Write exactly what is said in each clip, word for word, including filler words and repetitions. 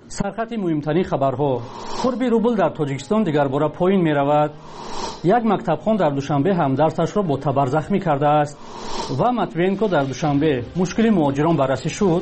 سرخط مهمترین خبرها: قرب روبل در تاجیکستان دیگر باره پایین می رود. یک مکتبخوان در دوشنبه هم درسش را با تبر زخمی کرده است و ماتوینکو در دوشنبه مشکل مهاجران بررسی شد.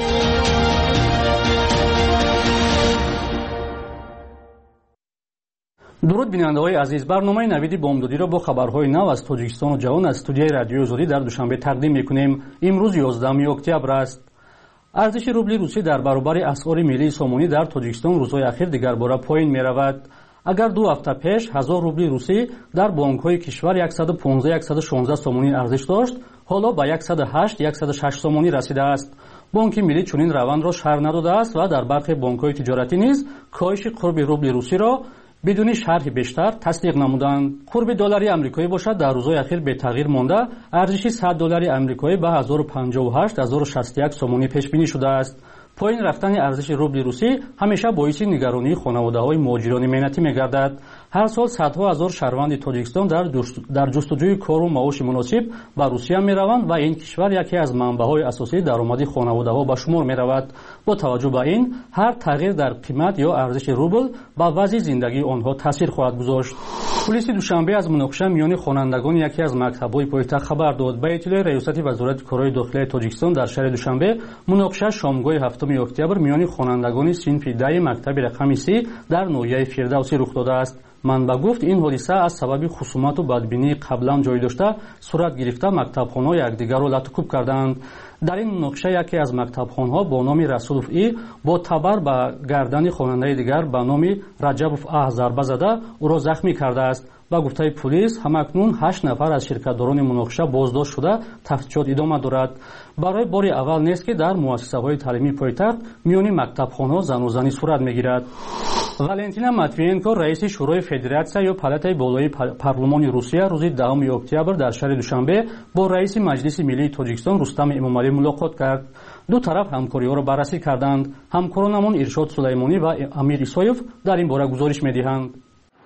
درود بیننده‌های عزیز، برنامه نوید بامدادی را با خبرهای نو از تاجیکستان و جهان از استودیوی رادیو آزادی در دوشنبه تقدیم می‌کنیم. امروز یازدهم اکتبر است. ارزش روبل روسی در برابر اسعار ملی سامانی در تاجیکستان روزهای اخیر دیگر باره پایین می‌رود. اگر دو هفته پیش هزار روبل روسی در بانک‌های کشور صد و پانزده صد و شانزده سامانی ارزش داشت، حالا به صد و هشت صد و شش سامانی رسیده است. بانک ملی چنین روند را شرح نداده است و در برخی بانک‌های تجارتی نیز کاهش قرب روبل روسی را بدون شرح بیشتر تصدیق نمودند. قرب دلاری آمریکایی باشد در روزهای اخیر به تغییر مانده، ارزش صد دلار آمریکایی به هزار و پنجاه و هشت هزار و شصت و یک سامانی پیش بینی شده است. پایین رفتن ارزش روبل روسی همیشه باعث نگرانی خانواده‌های مهاجران مهنتی می‌گردد. هر سال صدها هزار شهروند تاجیکستان در در جستجوی کار و معاش مناسب به روسیه می‌روند و این کشور یکی از منبع‌های اساسی درآمد خانواده‌ها به شمار می‌رود. با توجه به این، هر تغییر در قیمت یا ارزش روبل به وضع زندگی آنها تاثیر خواهد گذاشت. پلیس دوشنبه از مناقشه میان خوانندگان یکی از مکتب‌های پایتخت خبر داد. به اطلاع ریاست وزارت کارهای داخلی تاجیکستان در شهر دوشنبه مناقشه شامگاه هفتم اکتبر میان خوانندگان صنف ده مکتب رقم سی در ناحیه فردوسی رخ داده است. منبع گفت این حادثه از سبب خصومت و بدبینی قبلا جای داشته صورت گرفته مکتبخوان‌ها یکدیگر را لطکوب کردند. در این مناقشه یکی از مکتبخوان‌ها با نام رسولوف ای با تبر به گردن خواننده دیگر به نام رجبوف اه ضربه زده او را زخمی کرده است. با گفته پلیس همکنون هشت نفر از شرکتداران مناقشه بازداشت شده تفتیشات ادامه دارد. برای بار اول نیست که در مؤسسه‌های تعلیمی پایتخت میان مکتبخوان‌ها زن و زنی صورت می‌گیرد. والنتینا ماتوینکو رئیس شورای فدراسیا یا پالاتای بالای پارلمان روسیه روز دهم اکتبر در شهر دوشنبه با رئیس مجلس ملی تاجیکستان رستم امامعلی ملاقات کرد. دو طرف همکاری‌ها را بررسی کردند. همکارانمان ارشاد سلیمانی و امیر ایسایف در این باره گزارش می‌دهند.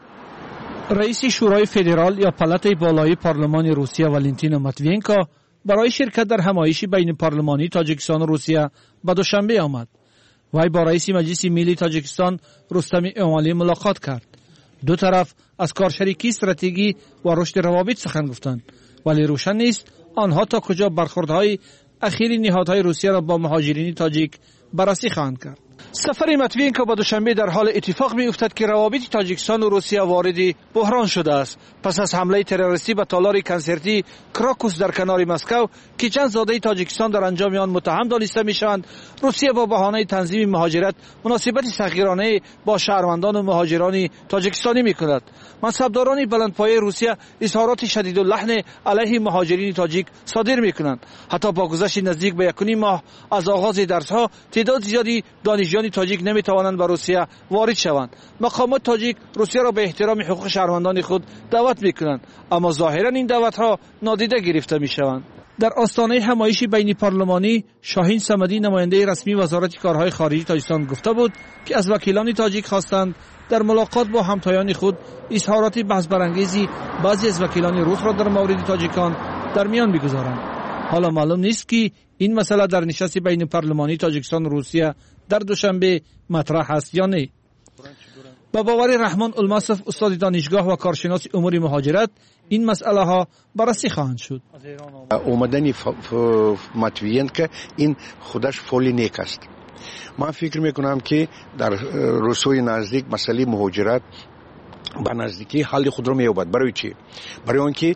رئیس شورای فدرال یا پالاتای بالای پارلمان روسیه والنتینا ماتوینکو برای شرکت در همایش بین پارلمانی تاجیکستان و روسیه به دوشنبه آمد. وی با رئیس مجلس ملی تاجیکستان رستم امامعلی ملاقات کرد. دو طرف از کارشریکی استراتژی و رشد روابط سخن گفتند، ولی روشن نیست آنها تا کجا برخوردهای اخیر نهادهای روسیه را با مهاجرین تاجیک بررسی خواهند کرد. سفر ماتوینکو به دوشنبه در حال اتفاق می افتد که روابط تاجیکستان و روسیه وارد بحران شده است پس از حمله تروریستی به تالار کنسرتی کراکوس در کنار مسکو که چند زاده تاجیکستان در انجام آن متهم دانسته میشوند. روسیه با بهانه تنظیم مهاجرت مناسبت سخیرانه با شهروندان و مهاجران تاجیکستانی میکند. منصبداران بلندپایه روسیه اظهارات شدید اللحن علیه مهاجرین تاجیک صادر میکنند. حتی با گذشت نزدیک به یک ماه از آغاز درس‌ها تعداد زیادی دانشجویان تاجیک نمیتوانند به روسیه وارد شوند. مقامات تاجیک روسیه را به احترام حقوق شهروندان خود دعوت میکنند، اما ظاهرا این دعوت‌ها نادیده گرفته میشوند. در آستانه همایش بین پارلمانی شاهین صمدی نماینده رسمی وزارت کارهای خارجی تاجیکستان گفته بود که از وکیلان تاجیک خواستند در ملاقات با همتایان خود اظهارات بحث برانگیزی بعضی از وکیلان روس را در مورد تاجیکان در میان بگذارند. حالا معلوم نیست که این مسئله در نشست بین پارلمانی تاجیکستان و روسیه در دوشنبه مطرح است یا نه. با باور رحمان المصرف استاد دانشگاه و کارشناس امور مهاجرت این مسئله ها بررسی خواهند شد. اومدن ماتوینکو این خودش فولی نیک است. من فکر میکنم که در روسیه نزدیک مسئله مهاجرت به نزدیکی حل خود را مییابد. برای چی؟ برای آنکه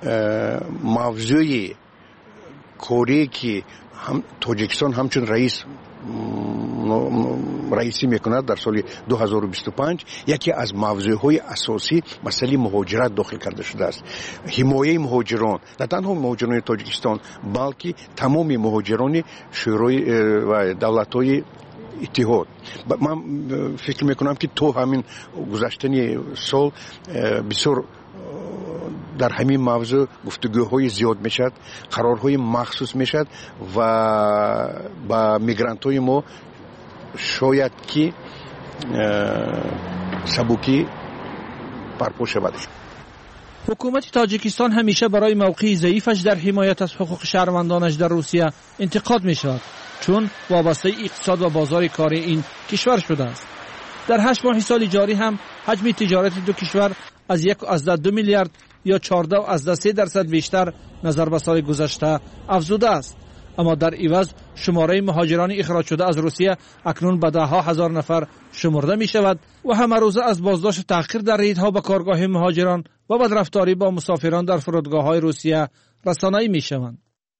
موضوع کاری که هم تاجیکستان همچون رئیس رئیسی میکند در سال دو هزار و بیست و پنج یکی از موضوعهای اساسی مسئله مهاجرت داخل کرده شده است. حمایه مهاجران، نه تنها مهاجران تاجیکستان بلکه تمام مهاجران شورای و دولت‌های اتحاد. من فکر میکنم که تو همین گذشتن سال بسیار در همین موضوع گفتگوهای زیاد میشد، قرارهای مخصوص میشد و با میگرانت‌های ما شاید که سبکی برپا شود. حکومت تاجیکستان همیشه برای موقع ضعیفش در حمایت از حقوق شهروندانش در روسیه انتقاد می شود، چون وابسته اقتصاد و بازار کاری این کشور شده است. در هشت ماه سال جاری هم حجم تجارت دو کشور از یک از دو میلیارد یا چهارده از سه درصد بیشتر نظر به سال گذشته افزوده است. اما در عوض شماره مهاجران اخراج شده از روسیه اکنون به ده ها هزار نفر شمرده می شود و همه روزه از بازداشت تأخیر در ریدها به کارگاه مهاجران و بدرفتاری با مسافران در فرودگاه های روسیه رسانه‌ای می شوند.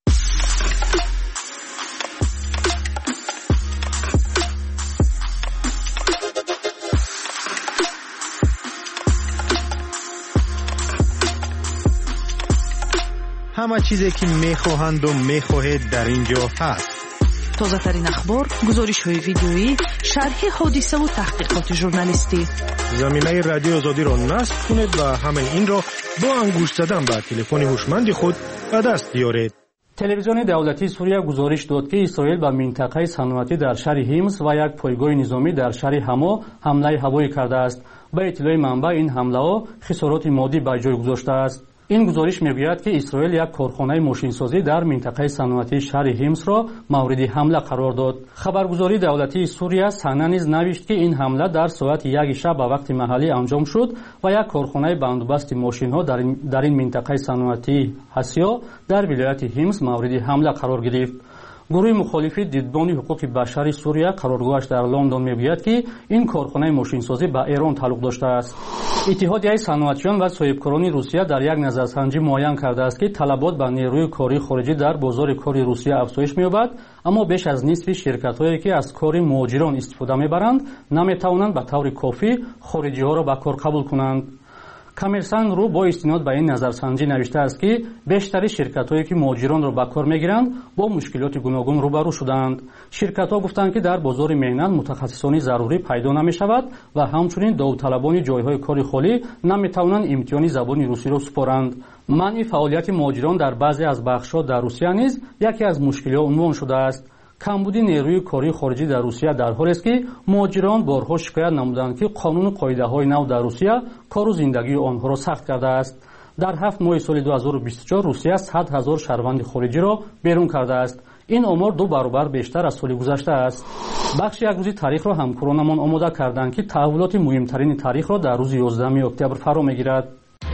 همه چیزی که میخواهند و میخواهید در اینجا هست. تازه ترین اخبار، گزارش های ویدیویی، شرح حادثه و تحقیقات ژورنالیستی. زمینه رادیو آزادی را نصب کنید و همه این را با انگشت زدن به تلفن هوشمند خود به دست بیارید. تلویزیون دولتی سوریه گزارش داد که اسرائیل به منطقه صنعتی در شهر هیمز و یک پایگاه نظامی در شهر حما حمله هوایی کرده است. به اطلاع منبع این حمله ها خسارات مادی به جای گذاشته است. این گزارش میگوید که اسرائیل یک کارخانه ماشینسازی در منطقه صنعتی شهر هیمز را مورد حمله قرار داد. خبرگزاری دولتی سوریه سنا نیز نوشت که این حمله در ساعت یک شب به وقت محلی انجام شد و یک کارخانه بندوبست ماشین‌ها در این در این منطقه صنعتی حسیا در ولایت هیمز مورد حمله قرار گرفت. گروه مخالفی دیدبان حقوق بشر سوریه قرارگاهش در لندن میگوید که این کارخانه ماشینسازی به ایران تعلق داشته است. اتحادیه صنعتیان و صاحبکاران روسیه در یک نظرسنجی معین کرده است که طلبات به نیروی کاری خارجی در بازار کار روسیه افزایش می‌یابد، اما بیش از نصف شرکت‌هایی که از کار مهاجران استفاده می‌برند نمی‌توانند به طور کافی خارجی‌ها را به کار قبول کنند. کامرسان رو با استناد به این نظرسنجی نوشته است که بیشتر شرکت‌هایی که مهاجران را به کار می‌گیرند با مشکلات گوناگون روبرو شدند. شرکت‌ها گفتند که در بازار مهنت متخصصان ضروری پیدا نمی‌شود و همچنین داوطلبان جای‌های کار خالی نمی‌توانند امتحان زبان روسی را سپارند. منع فعالیت مهاجران در بعضی از بخش‌ها در روسیه نیز یکی از مشکل‌ها عنوان شده است. کمبود نیروی کاری خارجی در روسیه در حالی است که مهاجران بارها شکایت نمودند که قانون و قاعده‌های نو در روسیه کار و زندگی آنها را سخت کرده است. در هفت ماه سال دو هزار و بیست و چهار روسیه صد هزار شهروند خارجی را بیرون کرده است. این آمار دو برابر بیشتر از سال گذشته است. بخش یک روزی تاریخ را همکارانمان آماده کردند که تحولات مهمترین تاریخ را در روز یازدهم اکتبر فرا می‌گیرد.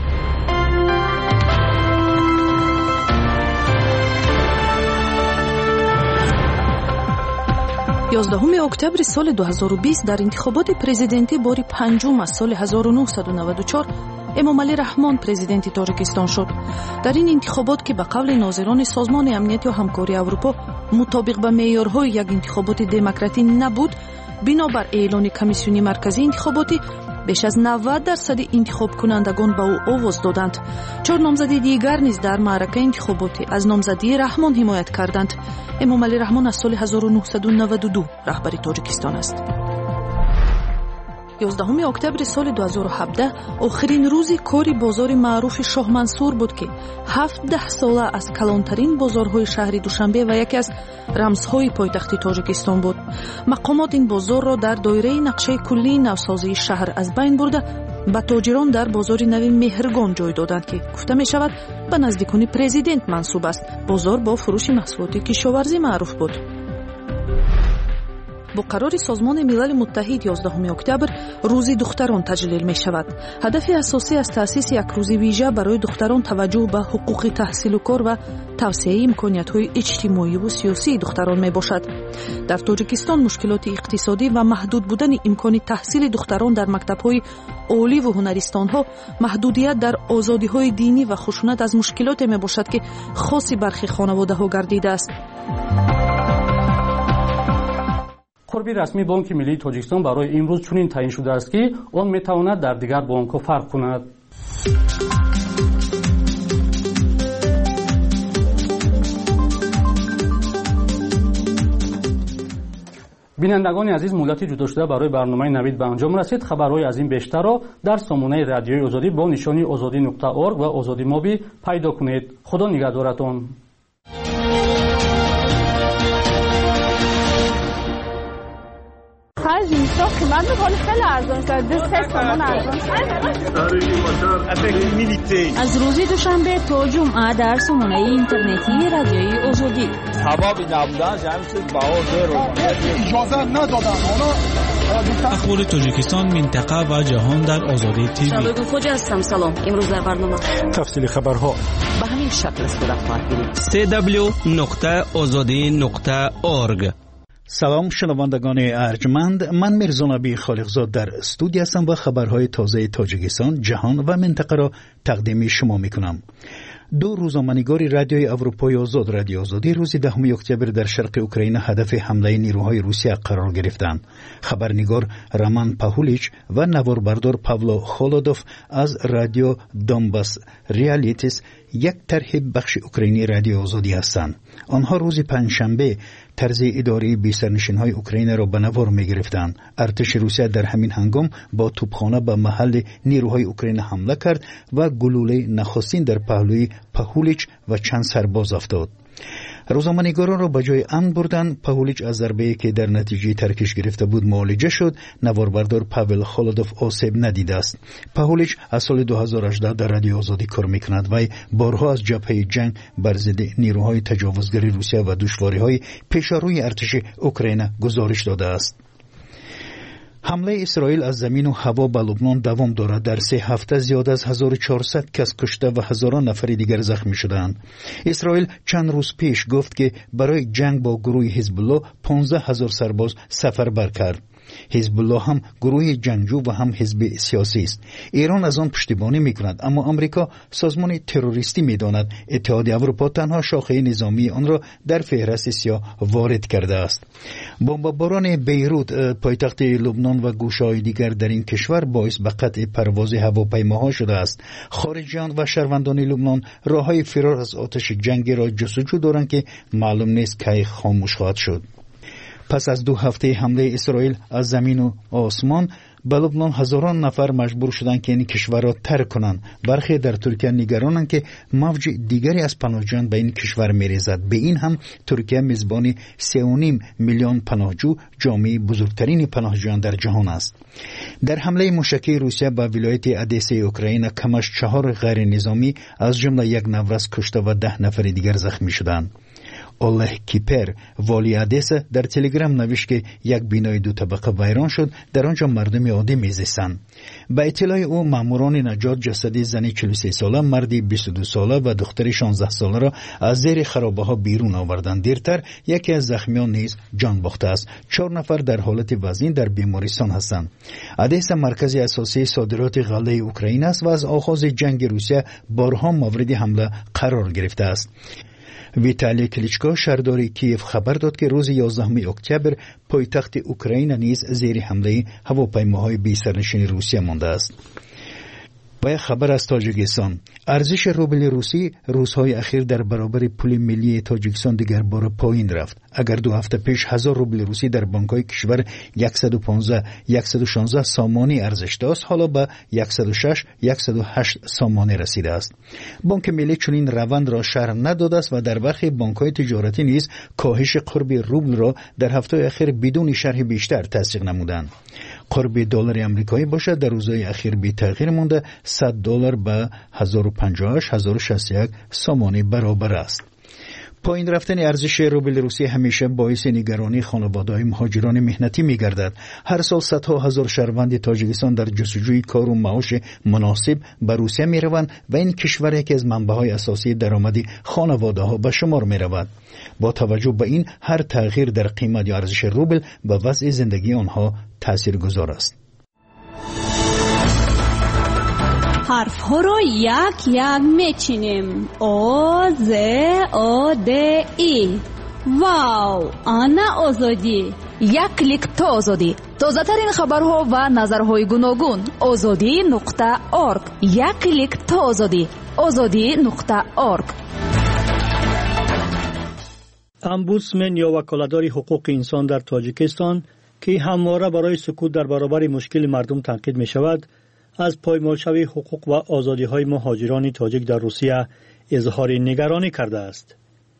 یازدهم اکتبر سال دو هزار و بیست در انتخابات پرزیدنتی باری پنجم از سال هزار و نهصد و نود و چهار امامعلی رحمان پرزیدنت تاجیکستان شد. در این انتخابات که به قول ناظران سازمان امنیت و همکاری اروپا مطابق به معیارهای یک انتخابات دموکراتی نبود، بنابر اعلان کمیسیون مرکزی انتخاباتی بیش از نود درصد انتخاب کنندگان به او آواز دادند. چهار نامزد دیگر نیز در معرکه انتخاباتی از نامزدی رحمان حمایت کردند. امامعلی رحمان از سال هزار و نهصد و نود و دو رهبر تاجیکستان است. یازدهم اکتبر سال دو هزار و هفده آخرین روزی کاری بازار معروف شاه منصور بود که هفده ساله از کلانترین بازارهای شهر دوشنبه و یکی از رمزهای پایتخت تاجیکستان بود. مقامات این بازار را در دایره نقشه کلی نوسازی شهر از بین برده به تاجران در بازار نو مهرگان جای دادند که گفته می شود به نزدیکان پرزیدنت منسوب است. بازار با فروش محصولات کشاورزی معروف بود. با قرار سازمان ملل متحد یازدهم اکتبر روز دختران تجلیل می شود. هدف اساسی از تأسیس یک روز ویژه برای دختران توجه به حقوق تحصیل و کار و توسعه امکانیت‌های اجتماعی و سیاسی دختران می باشد. در تاجیکستان مشکلات اقتصادی و محدود بودن امکان تحصیل دختران در مکتب‌های عالی و هنرستان‌ها، محدودیت در آزادی‌های دینی و خشونت از مشکلات می باشد که خاصی برخی خانواده‌ها گردیده است. قربی رسمی بانک ملی تاجیکستان برای امروز چنین تعیین شده است که آن میتواند در دیگر بانک‌ها فرق کند. بینندگان عزیز، مدت جدا شده برای برنامه نوید به انجام رسید. خبرهای از این بیشتر را در سامانه رادیوی آزادی با نشانی آزادی نقطه اورگ و آزادی موبی پیدا کنید. خدا نگهدارتان. هر جینس‌ها قیمت حالی خیلی ارزان شد. دو سه تومن ارزان شد. از روز دوشنبه تا جمعه در سامانه اینترنتی رادیوی آزادی. سبب نبودن جمعیت باور اجازه ندادن. اخبار تاجیکستان، منطقه و جهان در آزادی تیوی. شباب خوج هستم. سلام. امروز در برنامه تفصیل خبرها به همین شکل صورت خواهد گرفت. سی دبلیو نقطه آزادی نقطه اورگ. سلام شنوندگان ارجمند، من میرزا نبی خالقزاد در استودیو هستم و خبرهای تازه تاجیکستان، جهان و منطقه را تقدیم شما میکنم. دو روزنامه‌نگار رادیوی اروپای آزاد رادیو آزادی روز دهم اکتبر در شرق اوکراین هدف حمله نیروهای روسیه قرار گرفتند. خبرنگار رامان پاهولیچ و نواربردار پاولو خولودوف از رادیو دونباس ریالیتیس یک ترحیب بخش اوکراینی رادیو آزادی هستند. آنها روز پنجشنبه طرز اداری بی سرنشین‌های اوکراین را به نوار می‌گرفتند. ارتش روسیه در همین هنگام با توپخانه به محل نیروهای اوکراین حمله کرد و گلوله نخستین در پهلوی پاهولیچ و چند سرباز افتاد. روزنامه‌نگاران را به جای امن بردند. پاهولیچ از ضربه‌ای که در نتیجه ترکش گرفته بود معالجه شد. نواربردار پاول خولودوف آسیب ندیده است. پاهولیچ از سال دو هزار و هجده در رادیو آزادی کار می‌کند و بارها از جبهه جنگ بر ضد نیروهای تجاوزگری روسیه و دشواری‌های پیش روی ارتش اوکراین گزارش داده است. حمله اسرائیل از زمین و هوا به لبنان دوام دارد. در سه هفته زیاد از هزار و چهارصد کس کشته و هزاران نفر دیگر زخمی شدند. اسرائیل چند روز پیش گفت که برای جنگ با گروه حزب الله پانزده هزار سرباز سفربر کرد. حزب الله هم گروه جنگجو و هم حزب سیاسی است. ایران از آن پشتیبانی میکند، اما آمریکا سازمان تروریستی میداند. اتحادیه اروپا تنها شاخه نظامی آن را در فهرست سیاه وارد کرده است. بمباران بیروت پایتخت لبنان و گوشه‌های دیگر در این کشور باعث به قطع پرواز هواپیماها شده است. خارجیان و شهروندان لبنان راههای فرار از آتش جنگی را جستجو دارند که معلوم نیست کی خاموش خواهد شد. پس از دو هفته حمله اسرائیل از زمین و آسمان به لبنان هزاران نفر مجبور شدند که این کشور را ترک کنند. برخی در ترکیه نگرانند که موج دیگری از پناهجویان به این کشور می‌ریزد. به این هم ترکیه میزبان سه و نیم میلیون پناهجو، جامعه بزرگترین پناهجویان در جهان است. در حمله موشکی روسیه به ولایت ادسه اوکراین کمش چهار غیر نظامی از جمله یک نوروز کشته و ده نفر دیگر زخمی شدند. اوله کیپر والی ادسه در تلگرام نوشت که یک بینای دو طبقه ویران شد، در آنجا مردم عادی میزیستند. به اطلاع او ماموران نجات جسد زنی چهل و سه ساله، مردی بیست و دو ساله و دختر شانزده ساله را از زیر خرابه ها بیرون آوردند. دیرتر یکی از زخمیان نیز جان باخته است. چهار نفر در حالت وزین در بیمارستان هستند. ادسه مرکز اساسی صادرات غله اوکراین است و از آغاز جنگ روسیه بارها مورد حمله قرار گرفته است. ویتالی کلیچکو شهردار کیف خبر داد که روز یازدهم اکتبر پایتخت اوکراین نیز زیر حمله هواپیماهای بی سرنشین روسیه مانده است. و خبر از تاجیکستان، ارزش روبل روسی روزهای اخیر در برابر پول ملی تاجیکستان دیگر بار پایین رفت. اگر دو هفته پیش هزار روبل روسی در بانک‌های کشور صد و پانزده صد و شانزده سامانی ارزش داشت، حالا به صد و شش صد و هشت سامانی رسیده است. بانک ملی چنین روند را شرح نداده است و در برخی بانک‌های تجارتی نیز کاهش قرب روبل را در هفته اخیر بدون شرح بیشتر تصدیق نمودند. قرب دلار آمریکایی باشد در روزهای اخیر بی تغییر مانده، صد دلار به هزار و پنجاه و هشت هزار و شصت و یک سامانی برابر است. پایین رفتن ارزش روبل روسی همیشه باعث نگرانی خانواده‌های مهاجران مهنتی می‌گردد. هر سال صدها هزار شهروند تاجیکستان در جستجوی کار و معاش مناسب به روسیه می‌روند و این کشور یکی از منبع‌های اساسی درآمد خانواده‌ها به شمار می‌رود. با توجه به این هر تغییر در قیمت یا ارزش روبل به وضع زندگی آنها تاثیرگذار است. حرف ها رو یک یک میچینیم. او ز او د ای. واو، آنا آزادی. یک کلیک تا آزادی. تازه ترین خبرها و نظرهای گوناگون. آزادی نقطه اورگ. یک کلیک تا آزادی. آزادی نقطه اورگ. امبودسمن یا وکالتدار حقوق انسان در تاجیکستان که همواره برای سکوت در برابر مشکل مردم تنقید می شود، از پایمالشوی حقوق و آزادی‌های مهاجران تاجیک در روسیه اظهار نگرانی کرده است.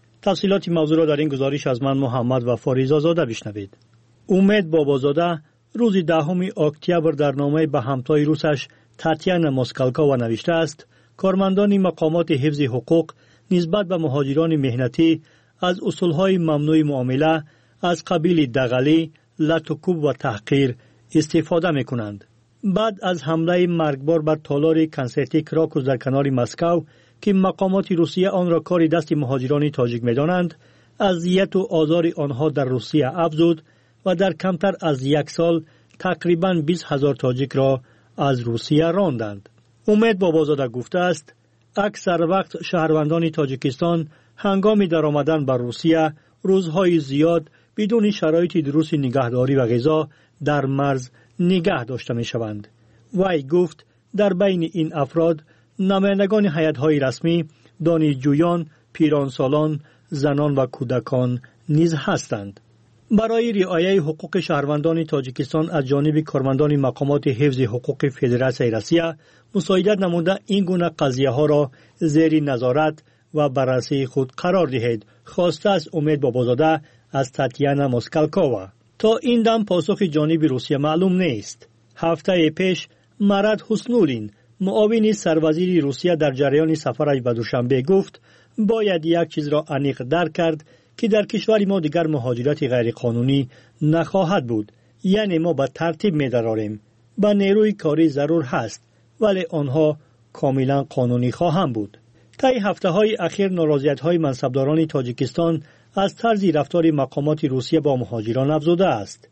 تفصیلات موضوع را در این گزارش از من محمد و فاریزا زاده بشنوید. امید بابازاده، روز دهم اکتبر در نامه به همتای روسش تاتیانا موسکالکووا نوشته است کارمندان مقامات حفظ حقوق نسبت به مهاجران مهنتی از اصولهای ممنوع معامله از قبیل دغلی، لطوکوب و تحقیر استفاده می کنند. بعد از حمله مرگبار بر تالار کنسرتی کراکوس در کنار مسکو که مقامات روسیه آن را کار دست مهاجران تاجیک می دانند، اذیت و آزار آنها در روسیه افزود و در کمتر از یک سال تقریباً بیست هزار تاجیک را از روسیه راندند. امید بابازاده گفته است اکثر وقت شهروندان تاجیکستان هنگام در آمدن بر روسیه روزهای زیاد بدون شرایط درست نگهداری و غذا در مرز نگه داشته می شوند. وی گفت در بین این افراد نمایندگان هیئت‌های رسمی، دانشجویان، پیرانسالان، زنان و کودکان نیز هستند. برای رعایت حقوق شهروندان تاجیکستان از جانب کارمندان مقامات حفظ حقوق فدراسیون روسیه مساعدت نموده این گونه قضیه ها را زیر نظارت و بررسی خود قرار دهید، خواسته است امید بابازاده از تاتیانا موسکالکووا. تا این دم پاسخ جانب روسیه معلوم نیست. هفته پیش مراد حسنولین معاون سروزیر روسیه در جریان سفرش به دوشنبه گفت باید یک چیز را عمیق درک کرد که در کشور ما دیگر مهاجرت غیرقانونی نخواهد بود. یعنی ما به ترتیب می دراریم. به نیروی کاری ضرور هست ولی آنها کاملا قانونی خواهند بود. طی هفته های اخیر ناراضیت های منصبداران تاجیکستان از طرز رفتار مقامات روسیه با مهاجران افزوده است.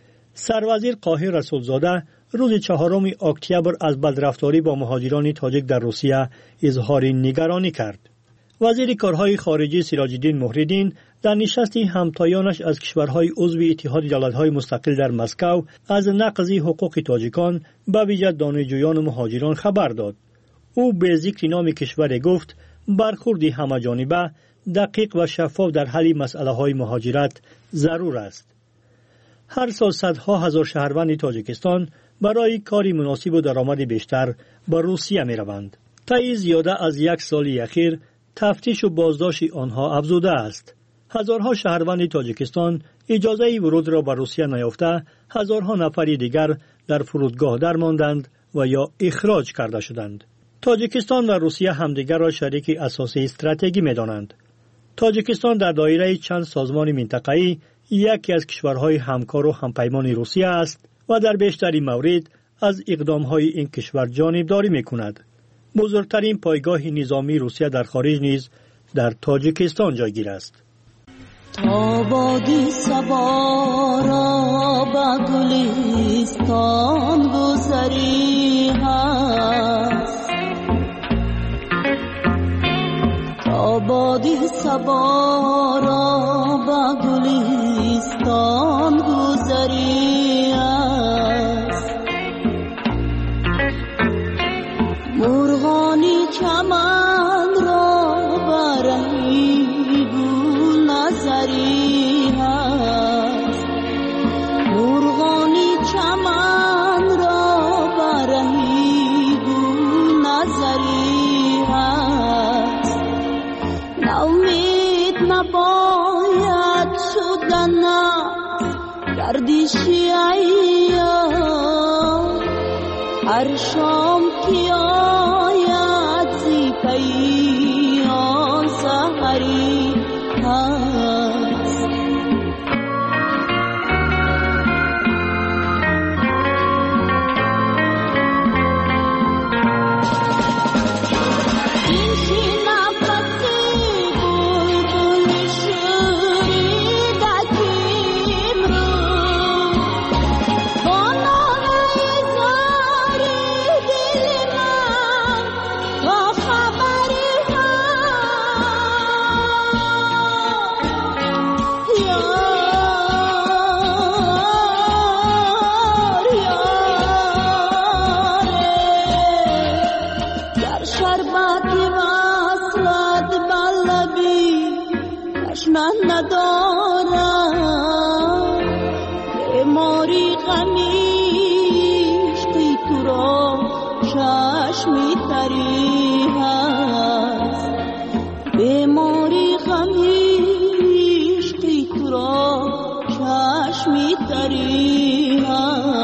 سروزیر قاهر رسولزاده روز چهارم اکتبر از بدرفتاری با مهاجران تاجیک در روسیه اظهار نگرانی کرد. وزیر کارهای خارجه سراج الدین مهردین در نشستی همتایانش از کشورهای عضو اتحاد دولت‌های مستقل در مسکو از نقض حقوق تاجیکان به ویژه دانشجویان و مهاجران خبر داد. او به ذکر نام کشور گفت برخورد همه‌جانبه، دقیق و شفاف در حل مسئله‌های مهاجرت ضرور است. هر سال صدها هزار شهروند تاجیکستان برای کاری مناسب و درآمد بیشتر به روسیه می‌روند. طی زیاده از یک سال اخیر تفتیش و بازداشت آنها افزوده است. هزارها شهروند تاجیکستان اجازه ورود را به روسیه نیافته، هزارها نفر دیگر در فرودگاه درماندند و یا اخراج کرده شدند. تاجیکستان و روسیه همدیگر را شریک اساسی استراتژی می‌دانند. تاجیکستان در دایره چند سازمان منطقه‌ای یکی از کشورهای همکار و همپیمان روسیه است و در بیشترین مورد از اقدام‌های این کشور جانبداری می‌کند. بزرگترین پایگاه نظامی روسیه در خارج نیز در تاجیکستان جایگیر است. تا بادی صبا را به گلستان گذری هست، تا بادی صبا را به گلستان گذری هست، مرغانی چمن را برهی گل نظری هست، مرغانی چمن را برهی گل نظری هست. نومید نباید شدن گردشی ایام، هر شام که آید زی پیام سحری هست. این چی نفسی بلبل شوریده کیم رو، با نامه زاری دل من با خبری ندارم، بیماری غمیش که تو را چشمی تری هست، بیماری غمیش که تو را چشمی تری هست.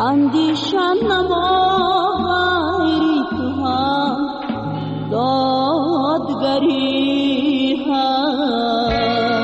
اندیشم نما غیری تو هم دادگری هست.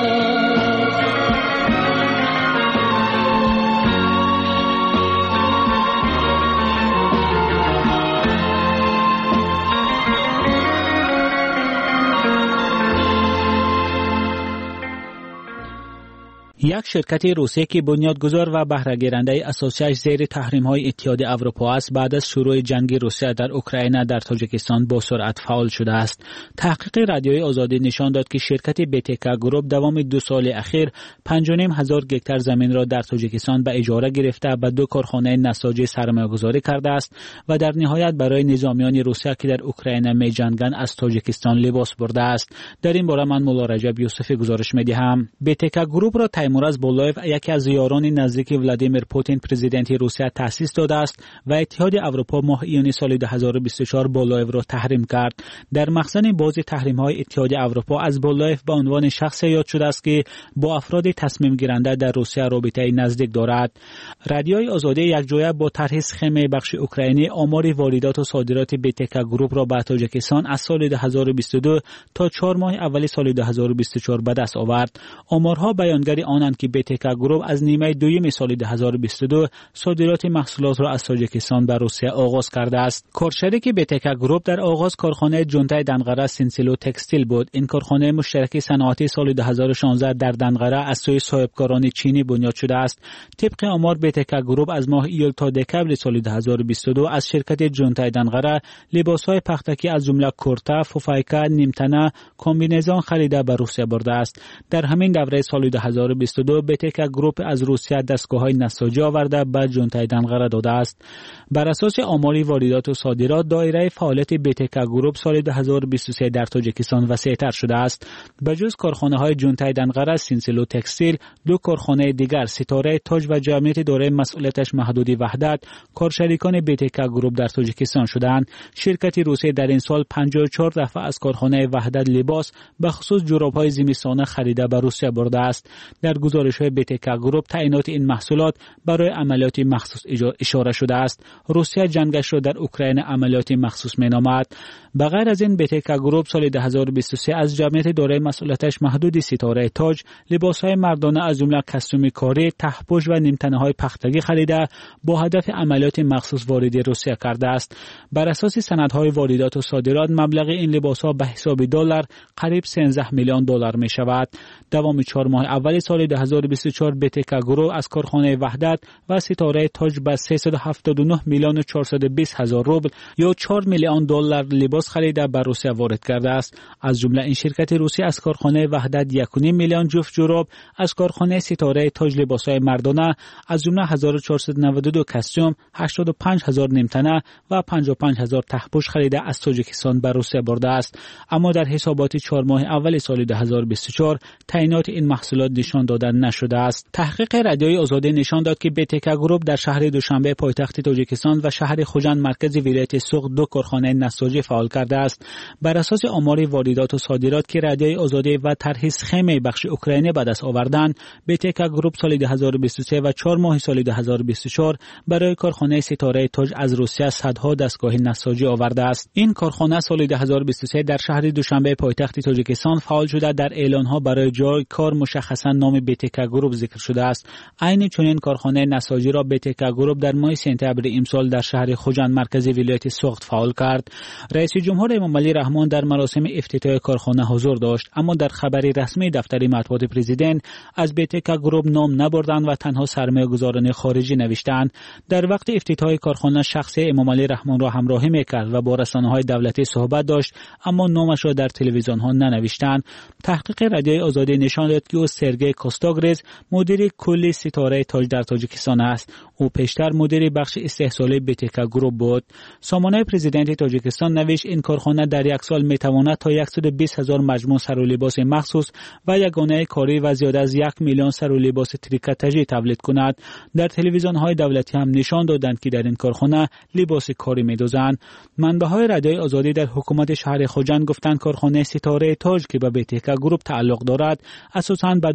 یک شرکت روسیه که بنیادگذار و بهره گیرنده اساسیش زیر تحریم‌های اتحاد اروپا است، بعد از شروع جنگ روسیه در اوکراین در تاجیکستان با سرعت فعال شده است. تحقیق رادیوی آزادی نشان داد که شرکت بیتکا گروپ دوام دو سال اخیر پنج و نیم هزار گکتار زمین را در تاجیکستان به اجاره گرفته و دو کارخانه نساجی سرمایه‌گذاری کرده است و در نهایت برای نظامیان روسیه که در اوکراین می‌جنگند از تاجیکستان لباس برده است. در این باره من مولا رجب یوسفی گزارش می‌دهم. بیتکا گروپ را تیمورز بولایف، یکی از یاران نزدیک ولادیمیر پوتین پرزیدنت روسیه تأسیس داده است و اتحاد اروپا ماه ایون سال دو هزار و بیست و چهار بولایف را تحریم کرد. در مخزن باز تحریم‌های اتحاد اروپا از بولایف به عنوان شخصی یاد شده است که با افراد تصمیم گیرنده در روسیه رابطه نزدیک دارد. رادیوی آزادی یکجایه با طرح سخم بخش اوکراینی آمار واردات و صادرات بیتکا گروپ را به تاجیکستان از سال دو هزار و بیست و دو تا چهار ماه اول سال دو هزار و بیست و چهار به دست آورد. آمارها بیانگر آنند که بیتکا گروپ از نیمه دوم سال دو هزار و بیست و دو صادرات محصولات را از تاجیکستان به روسیه آغاز کرده است. کارشریک بیتکا گروپ در آغاز کارخانه جونتای دنقره سینسیلو تکستیل بود. این کارخانه مشترک صنعتی سال دو هزار و شانزده در دنقره از سوی صاحبکاران چینی بنیاد شده است. طبق آمار بیتکا گروپ از ماه ایول تا دکبر سال دو هزار و بیست و دو از شرکت جونتای دنقره لباس‌های پختگی از جمله کورتا، فوفایکا، نیمتنه، کمبینزون خریده به روسیه برده است. در همین دوره سال دو هزار و بیست و دو بیتکا گروپ از روسیه دستگاه‌های نساجی آورده به جونتای دنقره داده است. بر اساس آمار واردات و صادرات دایره فعالیت بیتکا گروپ سال دو هزار و بیست و سه در تاجیکستان وسیع‌تر شده است. بجز کارخانه‌های جونتای دنقره سینسیلو تکستیل، دو کارخانه دیگر ستاره تاج و جمعیت دارای مسئولیتش محدودی وحدت کارشریکان بیتکا گروپ در تاجیکستان شدند. شرکت روسیه در این سال پنجاه و چهار دفعه از کارخانه وحدت لباس به خصوص جوراب‌های زمستانه خریده به روسیه برده است. در گزارش‌های بیتکا گروپ تعیینات این محصولات برای عملیات مخصوص اشاره شده است. روسیه جنگش را در اوکراین عملیات مخصوص می‌نامد. بغیر از این بیتکا گروپ سال دو هزار و بیست و سه از جمعیت دارای مسئولیتش محدود ستاره تاج لباس‌های مردانه از جمله کاستوم کاری، ته‌پوش و نیمتنه‌های پختگی خریده با هدف عملیات مخصوص وارد روسیه کرده است. بر اساس سندهای واردات و صادرات مبلغ این لباس‌ها به حساب دلار قریب سیزده میلیون دلار می‌شود. دوام چهار ماه اول سال دو هزار و بیست و چهار بیتکا گروپ از کارخانه وحدت و ستاره تاج به سیصد و هفتاد و نه میلیون و چهارصد و بیست هزار روبل یا چهار میلیون دلار لباس خریده به روسیه وارد کرده است. از جمله این شرکت روسی از کارخانه وحدت یک و نیم میلیون جفت جوراب، از کارخانه ستاره تاج لباس‌های مردانه از جمله هزار و چهارصد و نود و دو کاستوم، هشتاد و پنج هزار نیمتنه و پنجاه و پنج هزار ته‌پوش خریده از تاجیکستان به روسیه برده است. اما در حسابات چهار ماه اول سال دو هزار و بیست و چهار تعیینات این محصولات نشان داده نشده است. تحقیق رادیوی آزادی نشان داد که بیتکا گروپ در شهر دوشنبه پایتخت تاجیکستان و شهر خوجند مرکز ولایت سوق دو کارخانه نساجی فعال کرده است. بر اساس آمار واردات و صادرات که رادیوی آزادی و طرح سخم بخش اوکراینی به دست آوردند، بیتکا گروپ سال دو هزار و بیست و سه و چهار ماه سال دو هزار و بیست و چهار برای کارخانه ستاره تاج از روسیه صدها دستگاه نساجی آورده است. این کارخانه سال دو هزار و بیست و سه در شهر دوشنبه پایتخت تاجیکستان فعال شده. در اعلان‌ها برای جای کار مشخصاً نام بیتکا گروپ ذکر شده است. عین چنین کارخانه نساجی را بیتکا گروپ در ماه سپتامبر امسال در شهر خوجند مرکز ولایت سوخت فعال کرد. رئیس جمهور امامعلی رحمان در مراسم افتتاح کارخانه حضور داشت، اما در خبری رسمی دفتر مطبوعات پرزیدنت از بیتکا گروپ نام نبردند و تنها سرمایه‌گذاران خارجی نوشتند. در وقت افتتاح کارخانه شخصی امامعلی رحمان را همراهی می‌کرد و با رسانه‌های دولتی صحبت داشت، اما نامش را در تلویزیون‌ها ننوشتند. تحقیق رادیوی آزادی نشان داد که او سرگئی کوستاگرز مدیر کلی ستاره تاج در تاجیکستان است. او پیشتر مدیر بخش استحصالی بیتکا گروپ بود. سامانه پرزیدنت تاجیکستان نوشت این کارخانه در یک سال میتواند تا صد و بیست هزار مجموع سر و لباس مخصوص و یگانه کاری و زیاد از یک میلیون سر و لباس تریکاتاژی تولید کند. در تلویزیون‌های دولتی هم نشان دادند که در این کارخانه لباس کاری می‌دوزند. منبع‌های رادیوی آزادی در حکومت شهر خوجند گفتند کارخانه ستاره تاج که به بیتکا گروپ تعلق دارد اساساً به دوختن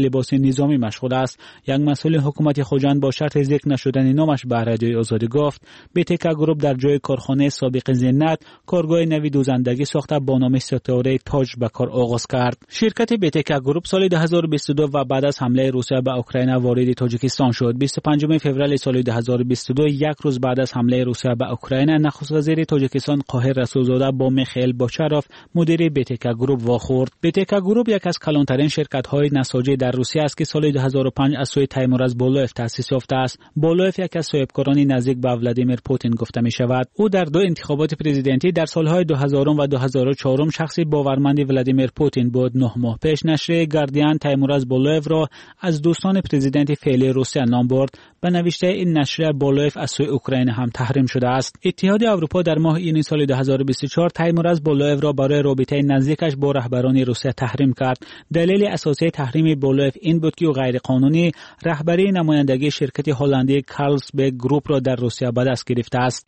لباس نظامی مشغول است. یک مسئول حکومت خوجند با شرط ذکر نشدن نامش به رادیوی آزادی گفت بیتکا گروپ در جای کارخانه سابق زینت کارگاه نوی دوزندگی ساخته با نام ستاره تاج به کار آغاز کرد. شرکت بیتکا گروپ سال دو هزار و بیست و دو و بعد از حمله روسیه به اوکراین وارد تاجیکستان شد. بیست و پنجم فوریه سال دو هزار و بیست و دو یک روز بعد از حمله روسیه به اوکراین نخست وزیر تاجیکستان قاهر رسولزاده با میخائیل باچاروف مدیر بیتکا گروپ واخورد. بیتکا گروپ یک از کلانترین شرکت‌های نساجی در روسیه است که سال دو هزار و پنج از سوی تیمورز بولوف تأسیس یافته است. بولوف یک از صاحبکاران نزدیک به ولادیمیر پوتین گفته می شود. او در دو انتخابات پرزیدنتی در سالهای دو هزار و دو هزار و چهار شخصی باورمند ولادیمیر پوتین بود. نه ماه پیش نشر گاردین تیمورز بولوف را از دوستان پرزیدنت فعلی روسیه نام برد. به نوشته این نشریه بولوف از سوی اوکراین هم تحریم شده است. اتحاد اروپا در ماه ایونی سال دو هزار و بیست و چهار تیمورز بولوف را برای رابطه نزدیکش با رهبران روسیه تحریم کرد. دلیل اساسی تحریم بولوف این بود که او غیر قانونی رهبری نمایندگی شرکت هلندی کارلسبرگ گروپ را در روسیه به دست گرفته است.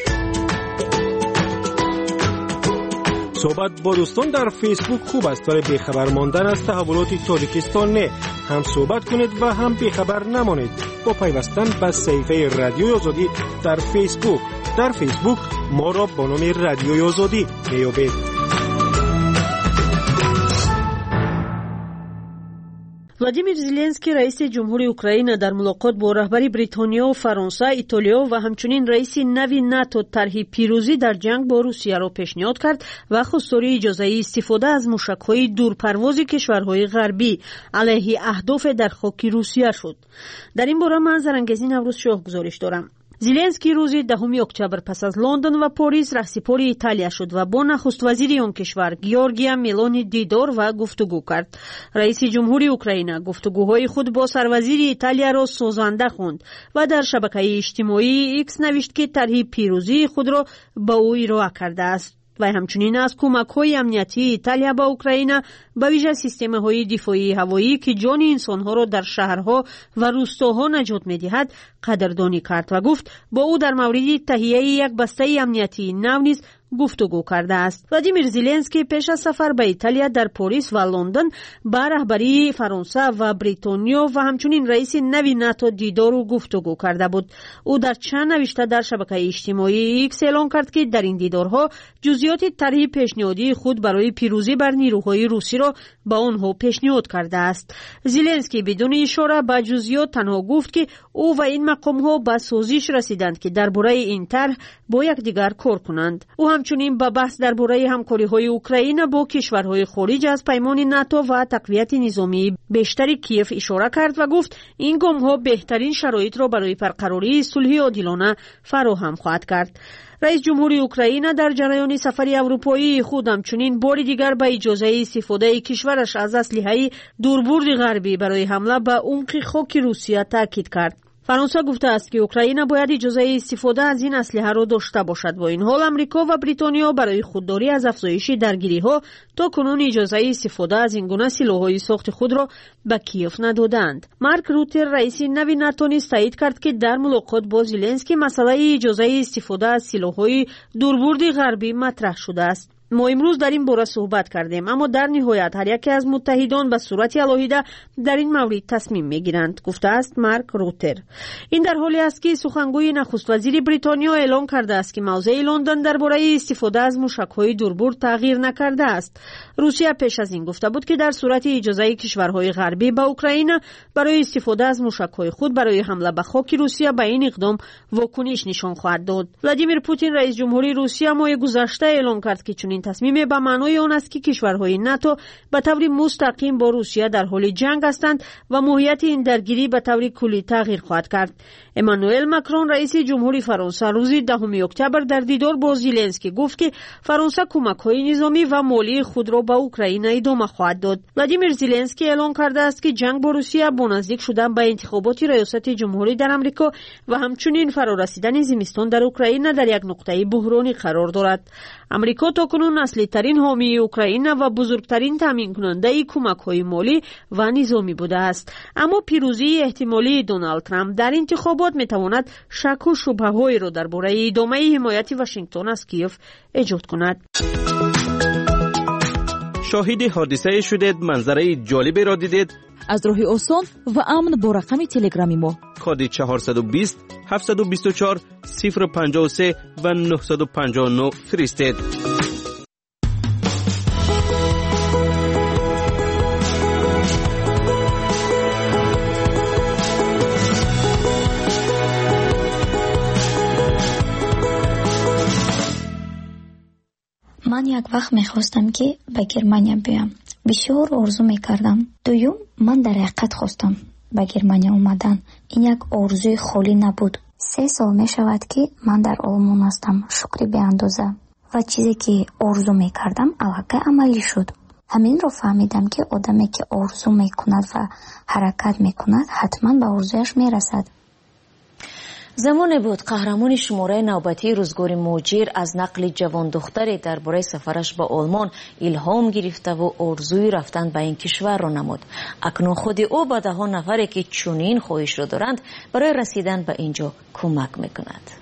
صحبت با دوستان در فیسبوک خوب است ولی بیخبر ماندن از تحولات تاجیکستان نه. هم صحبت کنید و هم بیخبر نمانید با پیوستن به صفحه رادیوی آزادی در فیسبوک. در فیسبوک ما را با نام رادیوی آزادی میابید. ولادیمیر زلنسکی رئیس جمهوری اوکراین در ملاقات با رهبری بریتانیا و فرانسه، ایتالیا و همچنین رئیس نوی ناتو طرح پیروزی در جنگ با روسیه را پیشنهاد کرد و خواستاری اجازه استفاده از موشک‌های دورپرواز کشورهای غربی علیه اهداف در خاک روسیه شد. در این باره من زرنگزی نوروز شاه گزارش دارم. زلنسکی روز دهم اکتبر پس از لندن و پاریس رهسپار ایتالیا شد و با نخست وزیر آن کشور گیورگیا ملونی دیدار و گفتگو کرد. رئیس جمهوری اوکراین گفتگوهای خود با سروزیر ایتالیا را سازنده خواند و در شبکه اجتماعی ایکس نوشت که طرح پیروزی خود را به او ارائه کرده است. و همچنین از کمک‌های امنیتی ایتالیا به اوکراین به ویژه سیستم‌های دفاعی هوایی که جان انسان‌ها را در شهرها و روستاها نجات می‌دهد قدردانی کرد و گفت با او در مورد تهیه یک بسته امنیتی نو نیز گفتگو کرده است. ولادیمیر زلنسکی پیش از سفر به ایتالیا در پاریس و لندن با رهبری فرانسه و بریتانیا و همچنین رئیس نوی ناتو دیدار و گفتگو کرده بود. او در چند نوشته در شبکه اجتماعی ایکس اعلام کرد که در این دیدارها جزئیات طرح پیشنهادی خود برای پیروزی بر نیروهای روسی را به آنها پیشنهاد کرده است. زلنسکی بدون اشاره به جزئیات تنها گفت که او و این مقام‌ها به سازش رسیدند که درباره این طرح با یکدیگر کار کنند. او همچنین به بحث درباره همکاری‌های اوکراین با کشورهای خارج از پیمان ناتو و تقویت نظامی بیشتر کیف اشاره کرد و گفت این گام‌ها بهترین شرایط را برای برقراری صلح عادلانه فراهم خواهد کرد. رئیس جمهوری اوکراین در جریان سفر اروپایی خود همچنین بار دیگر به اجازه استفاده کشورش از اسلحه دوربرد غربی برای حمله به عمق خاک روسیه تاکید کرد. فرانسه گفته است که اوکراین باید اجازه استفاده از این اسلحه را داشته باشد. با این حال امریکا و بریتانیا برای خودداری از افزایش درگیری‌ها تا کنون اجازه استفاده از این گونه سلاح‌های ساخت خود را به کیف ندادند. مارک روتر رئیس نوی ناتو نیز تایید کرد که در ملاقات با زلنسکی مسئله اجازه استفاده از سلاح‌های دوربرد غربی مطرح شده است. ما امروز در این باره صحبت کردیم اما در نهایت هر یکی از متحدان به صورت علاهیده در این مورد تصمیم میگیرند، گفته است مارک روتر. این در حالی است که سخنگوی نخست وزیر بریتانیا اعلام کرده است که موضع لندن درباره استفاده از موشک‌های دوربرد تغییر نکرده است. روسیه پیش از این گفته بود که در صورت اجازه کشورهای غربی به اوکراین برای استفاده از موشک‌های خود برای حمله به خاک روسیه به این اقدام واکنش نشان خواهد داد. ولادیمیر پوتین رئیس جمهوری روسیه ماه گذشته اعلام کرد که چنین تصمیم به معنای آن است که کشورهای ناتو به طور مستقیم با روسیه در حال جنگ هستند و ماهیت این درگیری به طور کلی تغییر خواهد کرد. امانوئل ماکرون رئیس جمهوری فرانسه روز دهم اکتبر در دیدار با زلنسکی گفت که فرانسه کمک‌های نظامی و مالی خود را به اوکراین ادامه خواهد داد. ولادیمیر زلنسکی اعلام کرده است که جنگ با روسیه با نزدیک شدن به انتخابات ریاست جمهوری در آمریکا و همچنین فرارسیدن زمستان در اوکراین در یک نقطه بحرانی قرار دارد. آمریکا تاکنون اصلی ترین حامی اوکراین و بزرگترین تامین کننده کمک‌های مالی و نظامی بوده است. اما پیروزی احتمالی دونالد ترامپ در انتخابات میتواند شک و شبهه‌هایی را درباره ادامه حمایت واشنگتن از کیف ایجاد کند. شاهد حادثه شدید، منظره جالبی را دیدید؟ از راه آسان و امن با رقم تلگرامی ما کد چهارصد و بیست هفتصد و بیست و چهار صفر پنجاه و سه و نهصد و پنجاه و نه فرستید. من یک وقت میخواستم که به گرمانیا بیام. بسیار آرزو میکردم. دوم من در حقیقت خواستم به گرمانیا اومدن. این یک آرزوی خالی نبود. سه سال میشود که من در آلمان هستم. شکری به اندازه. و چیزی که آرزو میکردم الحقیقت عملی شد. همین رو فهمیدم که آدمی که آرزو میکند و حرکت میکند حتما به آرزویش میرسد. زمانی بود قهرمان شماره نوبتی روزگار موجیر از نقل جوان دختری درباره سفرش به آلمان الهام گرفته و آرزوی رفتن به این کشور را نمود. اکنون خود او به ده ها نفری که چنین خواهش را دارند برای رسیدن به اینجا کمک میکند.